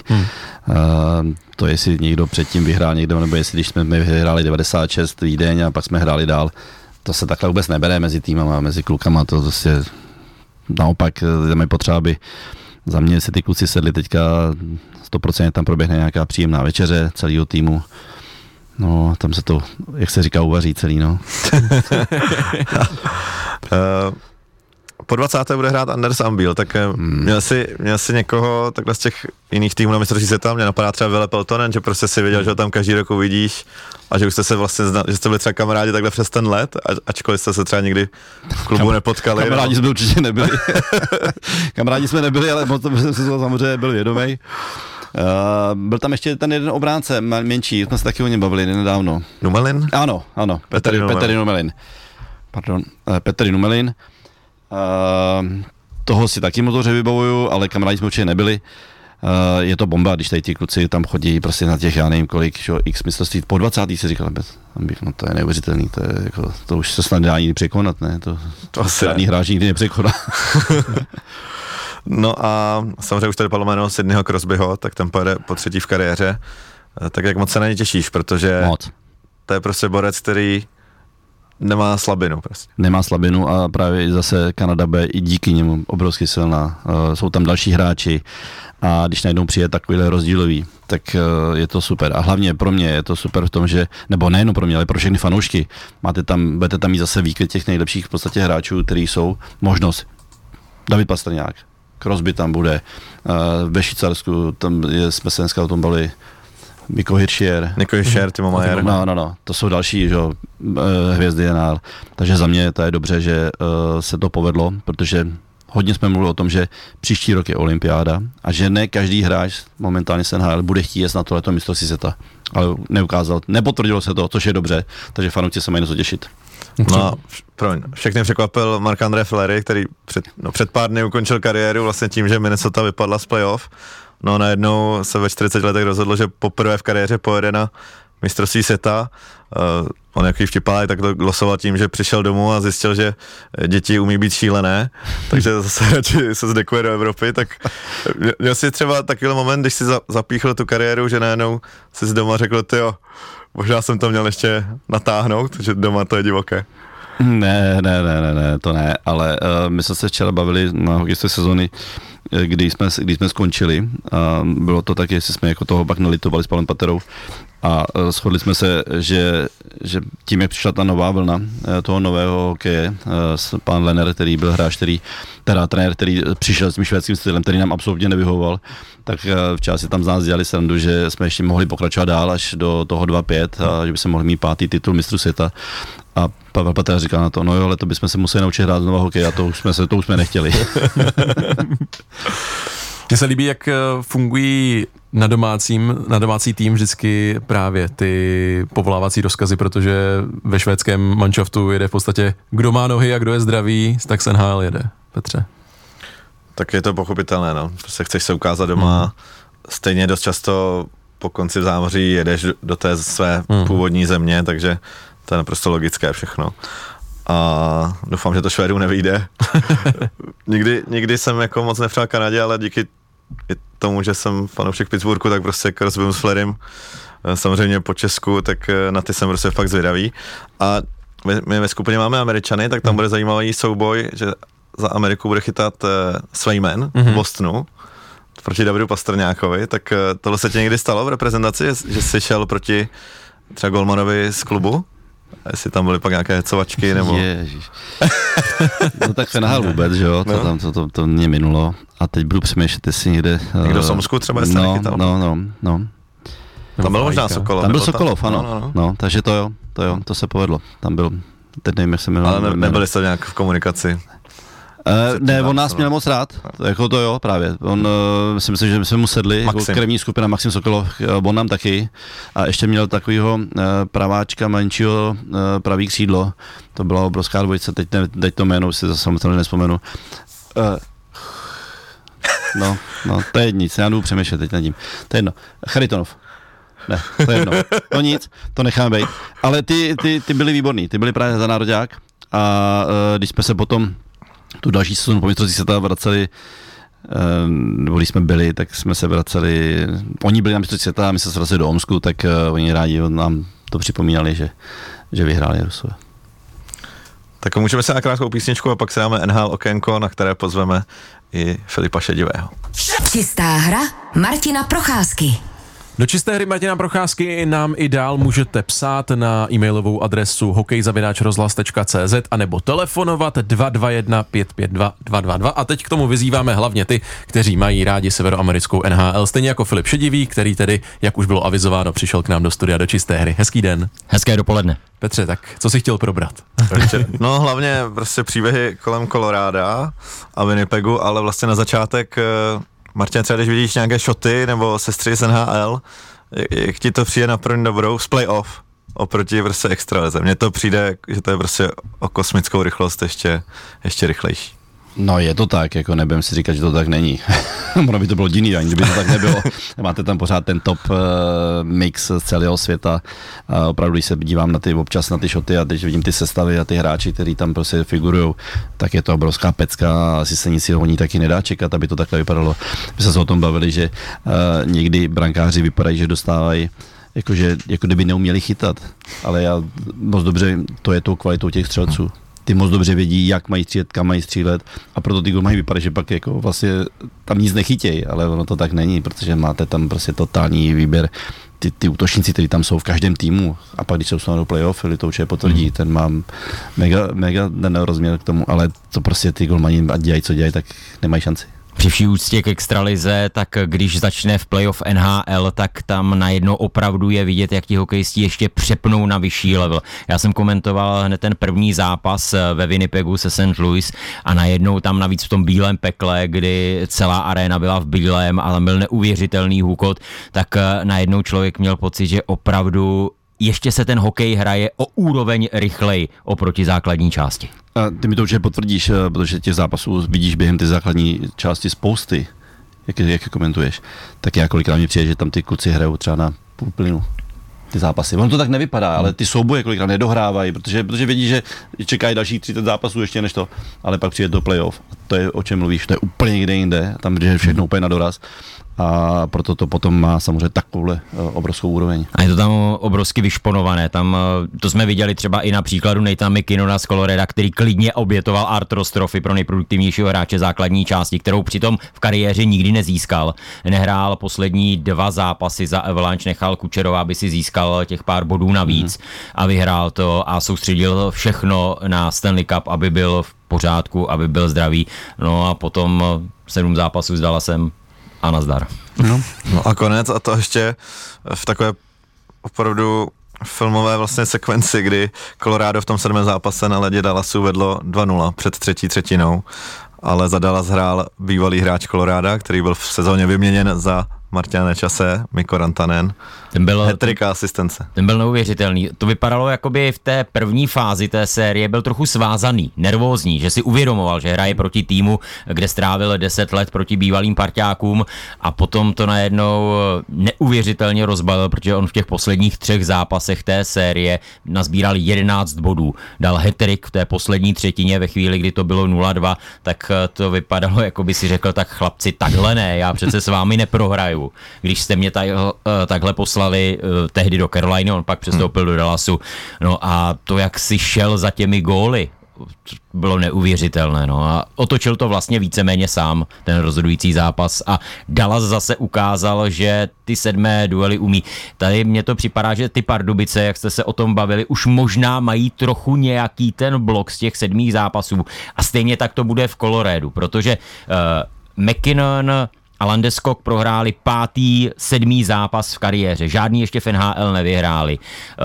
To jestli někdo předtím vyhrál někdo, nebo jestli když jsme vyhráli 96 Vídeň a pak jsme hráli dál, to se takhle vůbec nebere mezi týmama, mezi klukama, to prostě naopak tam je potřeba, aby za mě si ty kluci sedli teďka 100% tam proběhne nějaká příjemná večeře celého týmu. No, tam se to, jak se říká, uvaří celý, no. Po 20. bude hrát Anders Ambil, tak měl jsi někoho takhle z těch jiných týmů na mistrovství světa, mě napadá třeba Ville Peltonen, že prostě si věděl, že ho tam každý rok uvidíš a že už jste se vlastně že jste byli třeba kamarádi takhle přes ten let, ačkoliv jste se třeba nikdy v klubu nepotkali. Kamarádi jsme určitě nebyli. Kamarádi jsme nebyli, ale moc jsem si to samozřejmě byl vědomý. Byl tam ještě ten jeden obránce, menší, jsme se taky o něm bavili nedávno. Numelin? Ano, Petr Numelin. Pardon, Petr Numelin. Toho si taky moc dobře vybavuju, ale kamarádi jsme určitě nebyli. Je to bomba, když tady ti kluci tam chodí prostě na těch, já nevím kolik, x mistrovství, po 20. si říkal, no to je neuvěřitelný, to už se snad dá nikdy překonat, ne? To žádný hráč nikdy nepřekoná. No a samozřejmě už tady padlo jméno Sydneyho Crosbyho, tak ten pojede po třetí v kariéře. Tak jak moc se na ně těšíš, protože to je prostě borec, který nemá slabinu prostě. Nemá slabinu a právě zase Kanada B i díky němu obrovsky silná. Jsou tam další hráči a když najednou přijde takovýhle rozdílový, tak je to super. A hlavně pro mě je to super v tom, že, nebo nejen pro mě, ale pro všechny fanoušky, budete tam mít zase výkvět těch nejlepších v podstatě hráčů, který jsou možnost. David Pastrňák, Crosby tam bude, ve Švýcarsku tam je Smesenská, o tom byli Nico Hirschier, Timo Maier. No, to jsou další hvězdy NHL. Takže za mě to je dobře, že se to povedlo, protože hodně jsme mluvili o tom, že příští rok je olympiáda a že ne každý hráč momentálně se NHL bude chtít jet na tohleto mistrovství světa. Ale nepotvrdilo se to, což je dobře, takže fanoušci se mají na co těšit. No, všechny překvapil Marc-André Fleury, který před pár dny ukončil kariéru vlastně tím, že Minnesota vypadla z playoff. No najednou se ve 40 letech rozhodlo, že poprvé v kariéře pojede na mistrovství světa. On jaký vtipálek, tak to glosoval tím, že přišel domů a zjistil, že děti umí být šílené, takže zase radši se zdekuje do Evropy, tak měl si třeba takový moment, když si zapíchl tu kariéru, že najednou si z doma řekl, tyjo, možná jsem to měl ještě natáhnout, že doma to je divoké. Ne, to ne, ale my jsme se včera bavili na hokejské sezony, kdy jsme skončili a bylo to tak, jestli jsme jako toho pak nalitovali s Pavlem Paterou A shodli jsme se, že tím, jak přišla ta nová vlna toho nového hokeje, pan Lenner, který byl hráč, trenér, který přišel s tím švédským stylem, který nám absolutně nevyhovoval, tak včas si tam z nás dělali srandu, že jsme ještě mohli pokračovat dál až do toho 2-5 a že by se mohli mít 5. titul mistru světa. A Pavel Pater říkal na to, no jo, ale to bychom se museli naučit hrát znova hokej a to už jsme nechtěli. Mně se líbí, jak fungují na domácí tým vždycky právě ty povolávací rozkazy, protože ve švédském manšaftu jede v podstatě kdo má nohy a kdo je zdravý, tak se NHL jede. Petře. Tak je to pochopitelné, no. Prostě chceš se ukázat doma, stejně dost často po konci v zámoří jedeš do té své původní země, takže to je naprosto logické všechno. A doufám, že to Švédům nevyjde. nikdy jsem jako moc nepřál Kanadě, ale díky tomu, že jsem fanoušek Pittsburghu, tak prostě k rozběhnu s Flerem, samozřejmě po Česku, tak na ty jsem prostě fakt zvědavý. A my ve skupině máme Američany, tak tam bude zajímavý souboj, že za Ameriku bude chytat Swayman v Bostonu proti Davidu Pastrňákovi, tak tohle se ti někdy stalo v reprezentaci, že jsi šel proti třeba golmanovi z klubu? A jestli tam byly pak nějaké hecovačky, nebo... Ježiš. No tak Fenahal vůbec, že jo, to mě minulo. A teď budu přemýšlet, jestli někde... Někdo v Somsku třeba jste nechytal? No. Tam byl možná Sokolov. Tam byl Sokolov, ano. No, takže to jo, to se povedlo. Tam byl, teď nevím, jak se jmenoval. Ale nebyli jste nějak v komunikaci? Ne, on nás měl moc rád, jako to jo, právě. On si myslím, že jsme mu sedli, jako krevní skupina Maxim Sokolov, on nám taky. A ještě měl takovýho praváčka menšího pravý křídlo. To byla obrovská dvojice, teď to jméno si zase samozřejmě nespomenu. No, to je nic, já jdu přemýšlet teď nad tím. To je jedno. Charitonov. Ne, to je jedno. No nic, to necháme být. Ale ty byli výborní, ty byli právě za nároďák. A když jsme se potom tu další sezónu po mistrovství světa vraceli, nebo když jsme byli, tak jsme se vraceli, oni byli na mistrovství světa a my jsme se vraceli do Omsku, tak oni rádi nám to připomínali, že vyhráli Rusové. Tak můžeme se na krátkou písničku a pak se dáme NHL okénko, na které pozveme i Filipa Šedivého. Čistá hra Martina Procházky. Do čisté hry Martina Procházky nám i dál můžete psát na e-mailovou adresu hokejzavináčrozhlas.cz a nebo telefonovat 221 552 222 a teď k tomu vyzýváme hlavně ty, kteří mají rádi severoamerickou NHL, stejně jako Filip Šedivý, který tedy, jak už bylo avizováno, přišel k nám do studia do čisté hry. Hezký den. Hezké dopoledne. Petře, tak co jsi chtěl probrat? No hlavně prostě příběhy kolem Coloráda a Winnipegu, ale vlastně na začátek Martin, třeba když vidíš nějaké šoty nebo sestry z NHL, jak ti to přijde na první dobrou z playoff oproti prostě extralize? Mně to přijde, že to je prostě o kosmickou rychlost ještě rychlejší. No je to tak, jako nebudem si říkat, že to tak není. Ono by to bylo divný, ani kdyby to tak nebylo. Máte tam pořád ten top mix z celého světa. A opravdu, když se dívám občas na ty šoty a teď vidím ty sestavy a ty hráči, kteří tam prostě figurujou, tak je to obrovská pecka a asi se nic o ní taky nedá čekat, aby to takhle vypadalo. My jsme se o tom bavili, že někdy brankáři vypadají, že dostávají jako kdyby neuměli chytat, ale já moc dobře, to je tou kvalitou těch střelců. Ty moc dobře vědí, jak mají střílet, kam mají střílet a proto ty mají vypadat, že pak jako vlastně tam nic nechytějí, ale ono to tak není, protože máte tam prostě totální výběr. Ty útočníci, kteří tam jsou v každém týmu a pak když se dostanou do playoff, to určitě potvrdí, ten mám mega rozměr k tomu, ale to prostě ty golmani, ať dělají, co dělají, tak nemají šanci. Při vší úctě k extralize, tak když začne v playoff NHL, tak tam najednou opravdu je vidět, jak ti hokejisti ještě přepnou na vyšší level. Já jsem komentoval hned ten první zápas ve Winnipegu se St. Louis a najednou tam navíc v tom bílém pekle, kdy celá aréna byla v bílém a tam byl neuvěřitelný hukot, tak najednou člověk měl pocit, že opravdu ještě se ten hokej hraje o úroveň rychleji oproti základní části. A ty mi to určitě potvrdíš, protože těch zápasů vidíš během ty základní části spousty, jak komentuješ. Tak já kolikrát mi přijde, že tam ty kluci hrajou třeba na půl plynu ty zápasy. Ono to tak nevypadá, ale ty souboje kolikrát nedohrávají, protože vědí, že čekají dalších 30 zápasů ještě než to, ale pak přijde do playoff. A to je, o čem mluvíš, to je úplně někde jinde, tam je všechno úplně na doraz. a proto to potom má samozřejmě takovouhle obrovskou úroveň. A je to tam obrovsky vyšponované. Tam to jsme viděli třeba i na příkladu Nathana McKinnona z Colorada, který klidně obětoval Artros Trophy pro nejproduktivnějšího hráče základní části, kterou přitom v kariéře nikdy nezískal. Nehrál poslední 2 zápasy za Avalanche, nechal Kučerova, aby si získal těch pár bodů navíc a vyhrál to a soustředil všechno na Stanley Cup, aby byl v pořádku, aby byl zdravý. No a potom 7 zápasů s Dallasem a nazdar. No a konec, a to ještě v takové opravdu filmové vlastně sekvenci, kdy Colorado v tom 7. zápase na ledě Dallasu vedlo 2-0 před 3. třetinou, ale za Dallas hrál bývalý hráč Colorada, který byl v sezóně vyměněn za Martina Nečase, Mikko Rantanen. Hat-trick a asistence. Ten byl neuvěřitelný. To vypadalo, jakoby v té první fázi té série byl trochu svázaný, nervózní, že si uvědomoval, že hraje proti týmu, kde strávil 10 let proti bývalým parťákům a potom to najednou neuvěřitelně rozbalil, protože on v těch posledních 3 zápasech té série nazbíral 11 bodů. Dal hat-trick v té poslední třetině ve chvíli, kdy to bylo 0-2, tak to vypadalo, jako by si řekl, tak chlapci, takhle ne, já přece s vámi neprohraju. Když jste mě takhle poslali tehdy do Caroliny, on pak přestoupil do Dallasu. No a to, jak si šel za těmi góly, bylo neuvěřitelné. No a otočil to vlastně víceméně sám, ten rozhodující zápas. A Dallas zase ukázal, že ty 7. duely umí. Tady mně to připadá, že ty Pardubice, jak jste se o tom bavili, už možná mají trochu nějaký ten blok z těch 7 zápasů. A stejně tak to bude v Coloradu, protože McKinnon a Landeskog prohráli 5. 7. zápas v kariéře. Žádný ještě v NHL nevyhráli.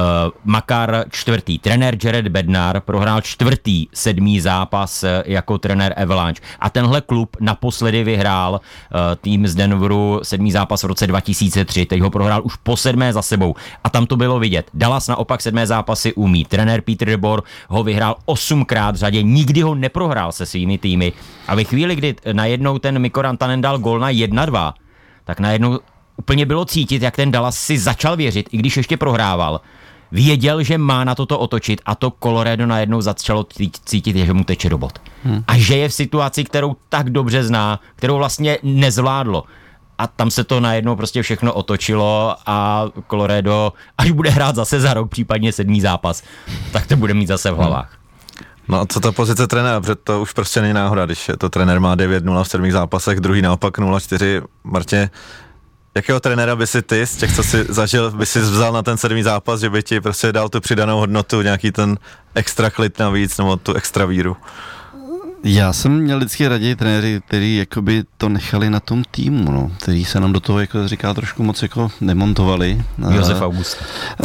Makar 4. Trenér Jared Bednar prohrál 4. 7. zápas jako trenér Avalanche. A tenhle klub naposledy vyhrál tým z Denveru 7. zápas v roce 2003. Teď ho prohrál už po 7. za sebou. A tam to bylo vidět. Dallas naopak 7. zápasy umí. Trenér Peter DeBoer ho vyhrál 8krát v řadě. Nikdy ho neprohrál se svými týmy. A ve chvíli, kdy najednou ten Mikko Rantanen dal gól na 1-2, tak najednou úplně bylo cítit, jak ten Dallas si začal věřit, i když ještě prohrával. Věděl, že má na toto otočit a to Colorado najednou začalo cítit, že mu teče do bod. A že je v situaci, kterou tak dobře zná, kterou vlastně nezvládlo. A tam se to najednou prostě všechno otočilo a Colorado, až bude hrát zase za rok, případně 7. zápas, tak to bude mít zase v hlavách. No a co ta pozice trenéra, protože to už prostě není náhoda, když to trenér má 9-0 v 7 zápasech, druhý naopak 0-4. Martě, jakého trenéra by si ty z těch, co jsi zažil, by si vzal na ten 7. zápas, že by ti prostě dal tu přidanou hodnotu, nějaký ten extra klid navíc, nebo tu extra víru? Já jsem měl vždycky raději trenéry, který jakoby to nechali na tom týmu, no, který se nám do toho, jako říká, trošku moc jako nemontovali. Josef August.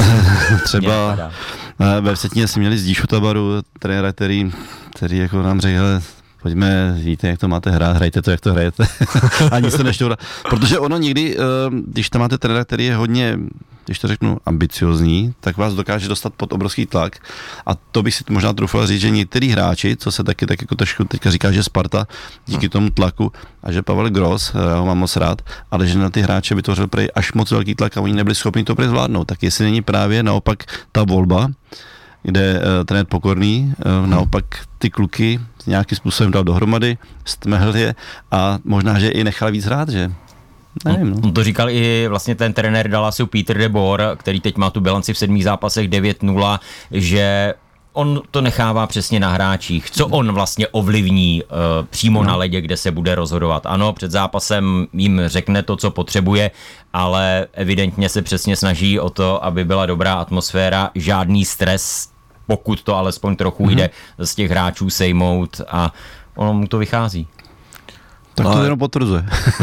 Třeba ve Vsetíně jsme měli Zdíšu Tabaru, trenéra, který jako nám řekl, pojďme, víte, jak to máte hrát, hrajte to, jak to hrajete. A nic to nešťourá. Protože ono někdy, když tam máte trenéra, který je hodně, když to řeknu, ambiciozní, tak vás dokáže dostat pod obrovský tlak. A to bych si možná troufal říct, že některý hráči, co se taky tak jako trošku teďka říká, že Sparta díky tomu tlaku a že Pavel Gross, já ho mám moc rád, ale že na ty hráče vytvořil prej až moc velký tlak a oni nebyli schopni to prej zvládnout. Tak jestli není právě naopak ta volba, kde trenér Pokorný naopak ty kluky nějakým způsobem dal dohromady, stmehl je a možná, že i nechal víc hrát, že? Nevím, no. On to říkal i vlastně ten trenér Dallasu Peter DeBoer, který teď má tu bilanci v 7 zápasech 9-0, že on to nechává přesně na hráčích. Co on vlastně ovlivní přímo na ledě, kde se bude rozhodovat. Ano, před zápasem jim řekne to, co potřebuje, ale evidentně se přesně snaží o to, aby byla dobrá atmosféra, žádný stres, pokud to alespoň trochu jde z těch hráčů sejmout a ono mu to vychází. Tak to jenom potvrzuje.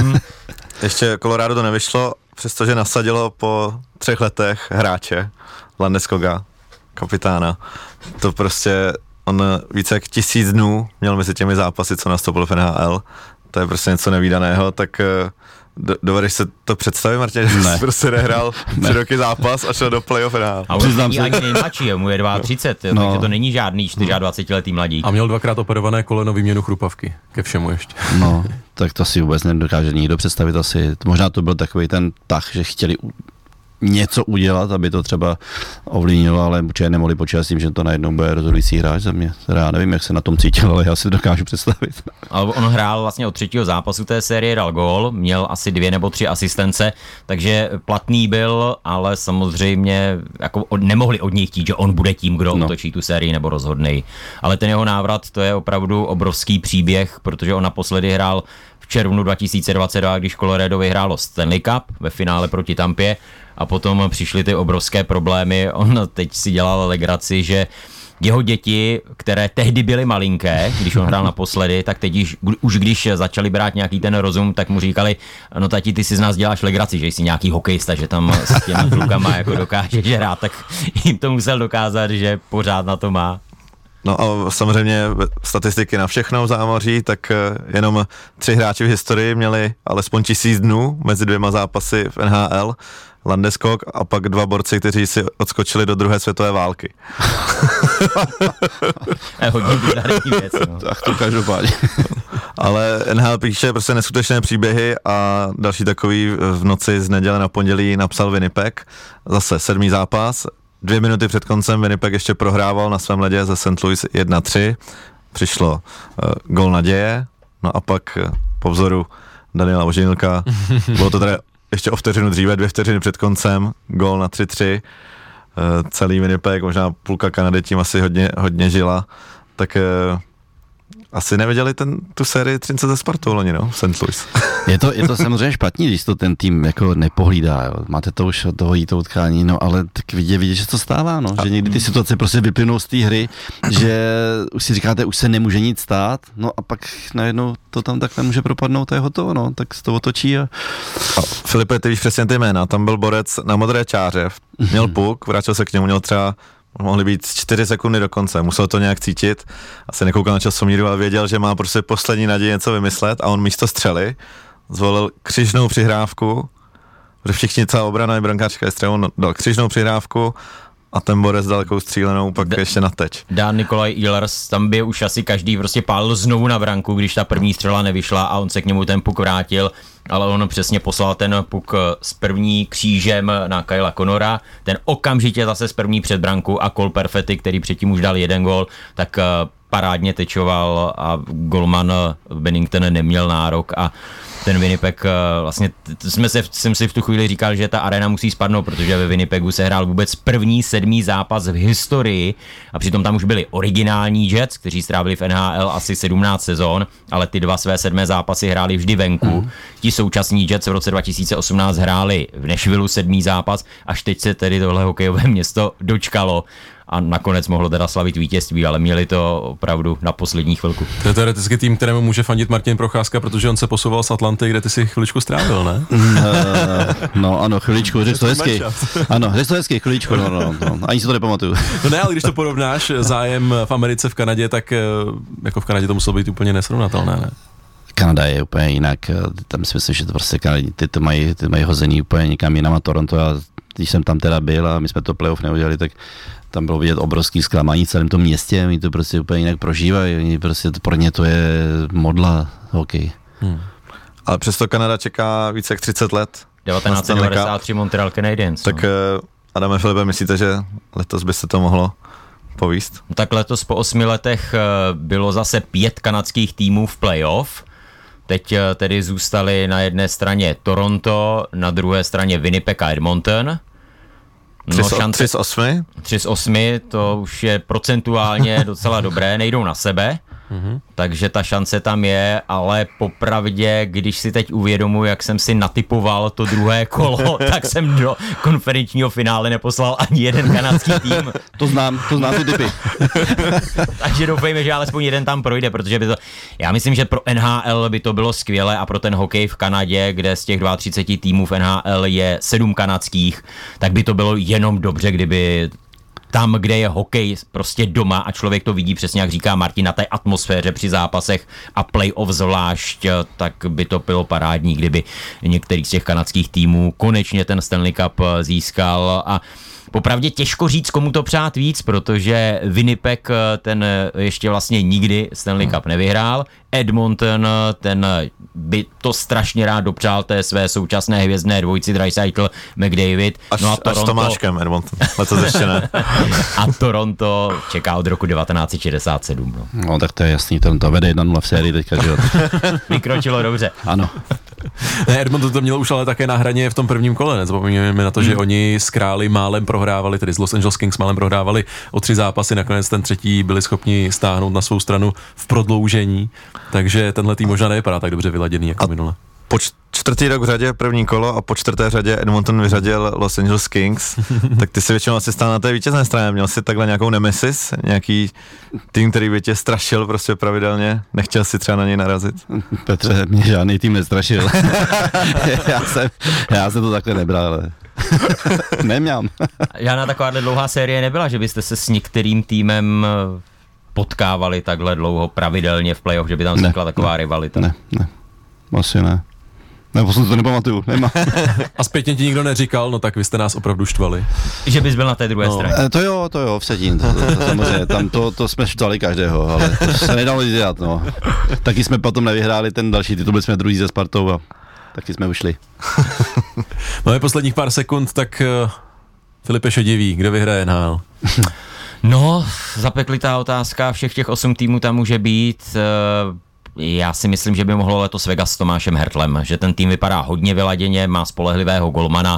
Ještě Colorado to nevyšlo, přestože nasadilo po 3 letech hráče Landeskoga, kapitána. To prostě on více jak 1000 dnů měl mezi těmi zápasy, co nastoupil v NHL. To je prostě něco nevídaného, tak dovedeš se to představit, Martin, že jsi prostě nehrál 3 roky zápas a šel do playoff NHL. A on není ani nejmladší, mu je 32, takže to není žádný 24letý mladík. A měl 2krát operované koleno, výměnu chrupavky, ke všemu ještě. No, tak to si vůbec nedokáže nikdo představit asi. Možná to byl takový ten tah, že chtěli něco udělat, aby to třeba ovlivnilo, ale určitě nemohli počítat s tím, že to najednou bude rozhodující hráč za mě. Já nevím, jak se na tom cítil, ale já si dokážu představit. Ale on hrál vlastně od 3. zápasu té série, dal gól, měl asi 2 nebo 3 asistence, takže platný byl, ale samozřejmě jako nemohli od něj chtít, že on bude tím, kdo otočí tu sérii nebo rozhodnej. Ale ten jeho návrat, to je opravdu obrovský příběh, protože on naposledy hrál v červnu 2022, když Colorado vyhrálo Stanley Cup ve finále proti Tampě a potom přišly ty obrovské problémy. On teď si dělal legraci, že jeho děti, které tehdy byly malinké, když on hrál naposledy, tak teď už když začali brát nějaký ten rozum, tak mu říkali, no tati, ty si z nás děláš legraci, že jsi nějaký hokejista, že tam s těmi klukama jako dokážeš hrát, tak jim to musel dokázat, že pořád na to má. No a samozřejmě statistiky na všechno v zámoří, tak jenom 3 hráči v historii měli alespoň 1000 dnů mezi 2 zápasy v NHL, Landeskog a pak 2 borci, kteří si odskočili do 2. světové války. Hodně bizarní věc, no. Tak to každopádně. Ale NHL píše prostě neskutečné příběhy a další takový v noci z neděle na pondělí napsal Winnipeg. Zase 7. zápas. 2 minuty před koncem Winnipeg ještě prohrával na svém ledě ze St. Louis 1-3. Přišlo gól naděje, no a pak po vzoru Daniela Ožinilka, bylo to teda ještě o vteřinu dříve, 2 vteřiny před koncem, gól na 3-3. Celý Winnipeg, možná půlka Kanady tím asi hodně žila, tak asi neviděli tu sérii Třince ze Spartou loni, no, St. Louis. Je to samozřejmě špatný, když to ten tým jako nepohlídá, jo. Máte to už od toho to utkání, no ale tak vidět, že to stává, no, že někdy ty situace prostě vyplynou z té hry, že už si říkáte, už se nemůže nic stát, no a pak najednou to tam takhle může propadnout, to je hotovo, no, tak se to otočí a Filipe, ty víš přesně ty jména, tam byl borec na modré čáře, měl puk, vrátil se k němu, měl třeba mohly být 4 sekundy do konce, musel to nějak cítit, asi nekoukal na časomíru, ale věděl, že má prostě poslední naději něco vymyslet a on místo střely zvolil křižnou přihrávku, protože všichni, celá obrana i brankářka je střelou, dal křižnou přihrávku a ten borec dalekou střílenou pak ještě na teč. Dan Nikolaj Ehlers, tam by už asi každý prostě pálil znovu na branku, když ta první střela nevyšla a on se k němu ten puk vrátil, ale on přesně poslal ten puk s první křížem na Kylea Connora, ten okamžitě zase z první před branku a Cole Perfetti, který předtím už dal 1 gól, tak parádně tečoval a golman Bennington neměl nárok a ten Winnipeg, vlastně jsem si v tu chvíli říkal, že ta arena musí spadnout, protože ve Winnipegu se hrál vůbec první 7. zápas v historii a přitom tam už byli originální Jets, kteří strávili v NHL asi 17 sezon, ale ty 2 své 7. zápasy hráli vždy venku. Ti současní Jets v roce 2018 hráli v Nashvilleu 7. zápas, až teď se tedy tohle hokejové město dočkalo a nakonec mohlo teda slavit vítězství, ale měli to opravdu na poslední chvilku. To je teoreticky tým, kterému může fandit Martin Procházka, protože on se posouval z Atlanty, kde ty si chviličku strávil, ne? No ano, chviličku, řekl to hezky. Ano, řekl to hezky, chviličku, no. Ani si to nepamatuju. No ne, ale když to porovnáš zájem v Americe, v Kanadě, tak jako v Kanadě to muselo být úplně nesrovnatelné, ne? Kanada je úplně jinak, tam si myslím, že to prostě ty mají hozený úplně někam jinam a Toronto, a když jsem tam teda byl a my jsme to playoff neudělali, tak tam bylo vidět obrovský zklamání v celém tom městě, oni to prostě úplně jinak prožívají, oni prostě pro ně to je modla hokej. Ale přesto Kanada čeká více jak 30 let. 1993 Montreal Canadiens. Tak Adame, Filipe, myslíte, že letos by se to mohlo povíst? Tak letos po 8 letech bylo zase 5 kanadských týmů v playoff. Teď tedy zůstali na jedné straně Toronto, na druhé straně Winnipeg a Edmonton. 3 z 8? 3 z 8, to už je procentuálně docela dobré, nejdou na sebe, takže ta šance tam je, ale popravdě, když si teď uvědomuji, jak jsem si natypoval to druhé kolo, tak jsem do konferenčního finále neposlal ani jeden kanadský tým. To znám ty typy. Takže doufejme, že alespoň jeden tam projde, protože já myslím, že pro NHL by to bylo skvělé a pro ten hokej v Kanadě, kde z těch 32 týmů v NHL je 7 kanadských, tak by to bylo jenom dobře, kdyby tam, kde je hokej prostě doma a člověk to vidí přesně, jak říká Martin, na té atmosféře při zápasech a playoff zvlášť, tak by to bylo parádní, kdyby některý z těch kanadských týmů konečně ten Stanley Cup získal. A popravdě těžko říct, komu to přát víc, protože Winnipeg ten ještě vlastně nikdy Stanley Cup nevyhrál, Edmonton ten by to strašně rád dopřál té své současné hvězdné dvojici Draisaitl, McDavid. Až Toronto, Tomáškem Edmonton, letos ještě ne. A Toronto čeká od roku 1967. No tak to je jasný, Toronto vede 1-0 v sérii teďka, že jo. Vykročilo dobře. Ano. Ne, Edmonton to mělo už ale také na hraně v tom prvním kole, nezapomínáme na to, že oni s Králi málem prohrávali, tedy z Los Angeles Kings málem prohrávali o 3 zápasy, nakonec ten třetí byli schopni stáhnout na svou stranu v prodloužení, takže tenhle tým možná nevypadá tak dobře vyladěný jako minule. Po čtvrtý rok v řadě první kolo a po čtvrté řadě Edmonton vyřadil Los Angeles Kings, tak ty si většinou asi stál na té vítězné straně. Měl jsi takhle nějakou nemesis, nějaký tým, který by tě strašil prostě pravidelně, nechtěl si třeba na něj narazit? Petře, mě žádný tým nestrašil. já jsem to takhle nebral, ale neměl. Žádná takováhle dlouhá série nebyla, že byste se s některým týmem potkávali takhle dlouho pravidelně v playoff, že by tam vznikla taková rivalita? Ne, asi ne. Nebo jsem to nepamatuju, nemá. A zpětně ti nikdo neříkal, no tak vy jste nás opravdu štvali. Že bys byl na té druhé straně. To jo, v Vsetín, to samozřejmě, tam to jsme štvali každého, ale to se nedalo dělat, no. Taky jsme potom nevyhráli ten další titul, byli jsme druhý ze Spartou a taky jsme ušli. Máme posledních pár sekund, tak Filipe Šedivý, kdo vyhraje NHL? No, zapeklitá otázka, všech těch 8 týmů tam může být. Já si myslím, že by mohlo letos Vegas s Tomášem Hertlem, že ten tým vypadá hodně vyladěně, má spolehlivého golmana.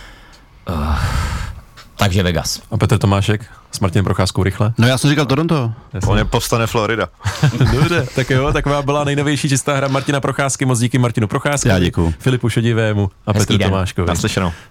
Takže Vegas. A Petr Tomášek s Martinem Procházkou rychle? No já jsem říkal Toronto. On je povstane Florida. Dobře, tak jo, taková byla nejnovější čistá hra Martina Procházky, moc díky Martinu Procházkovi, Já děkuju. Filipu Šedivému a Hezký Petru den. Tomáškovi. Naslyšenou.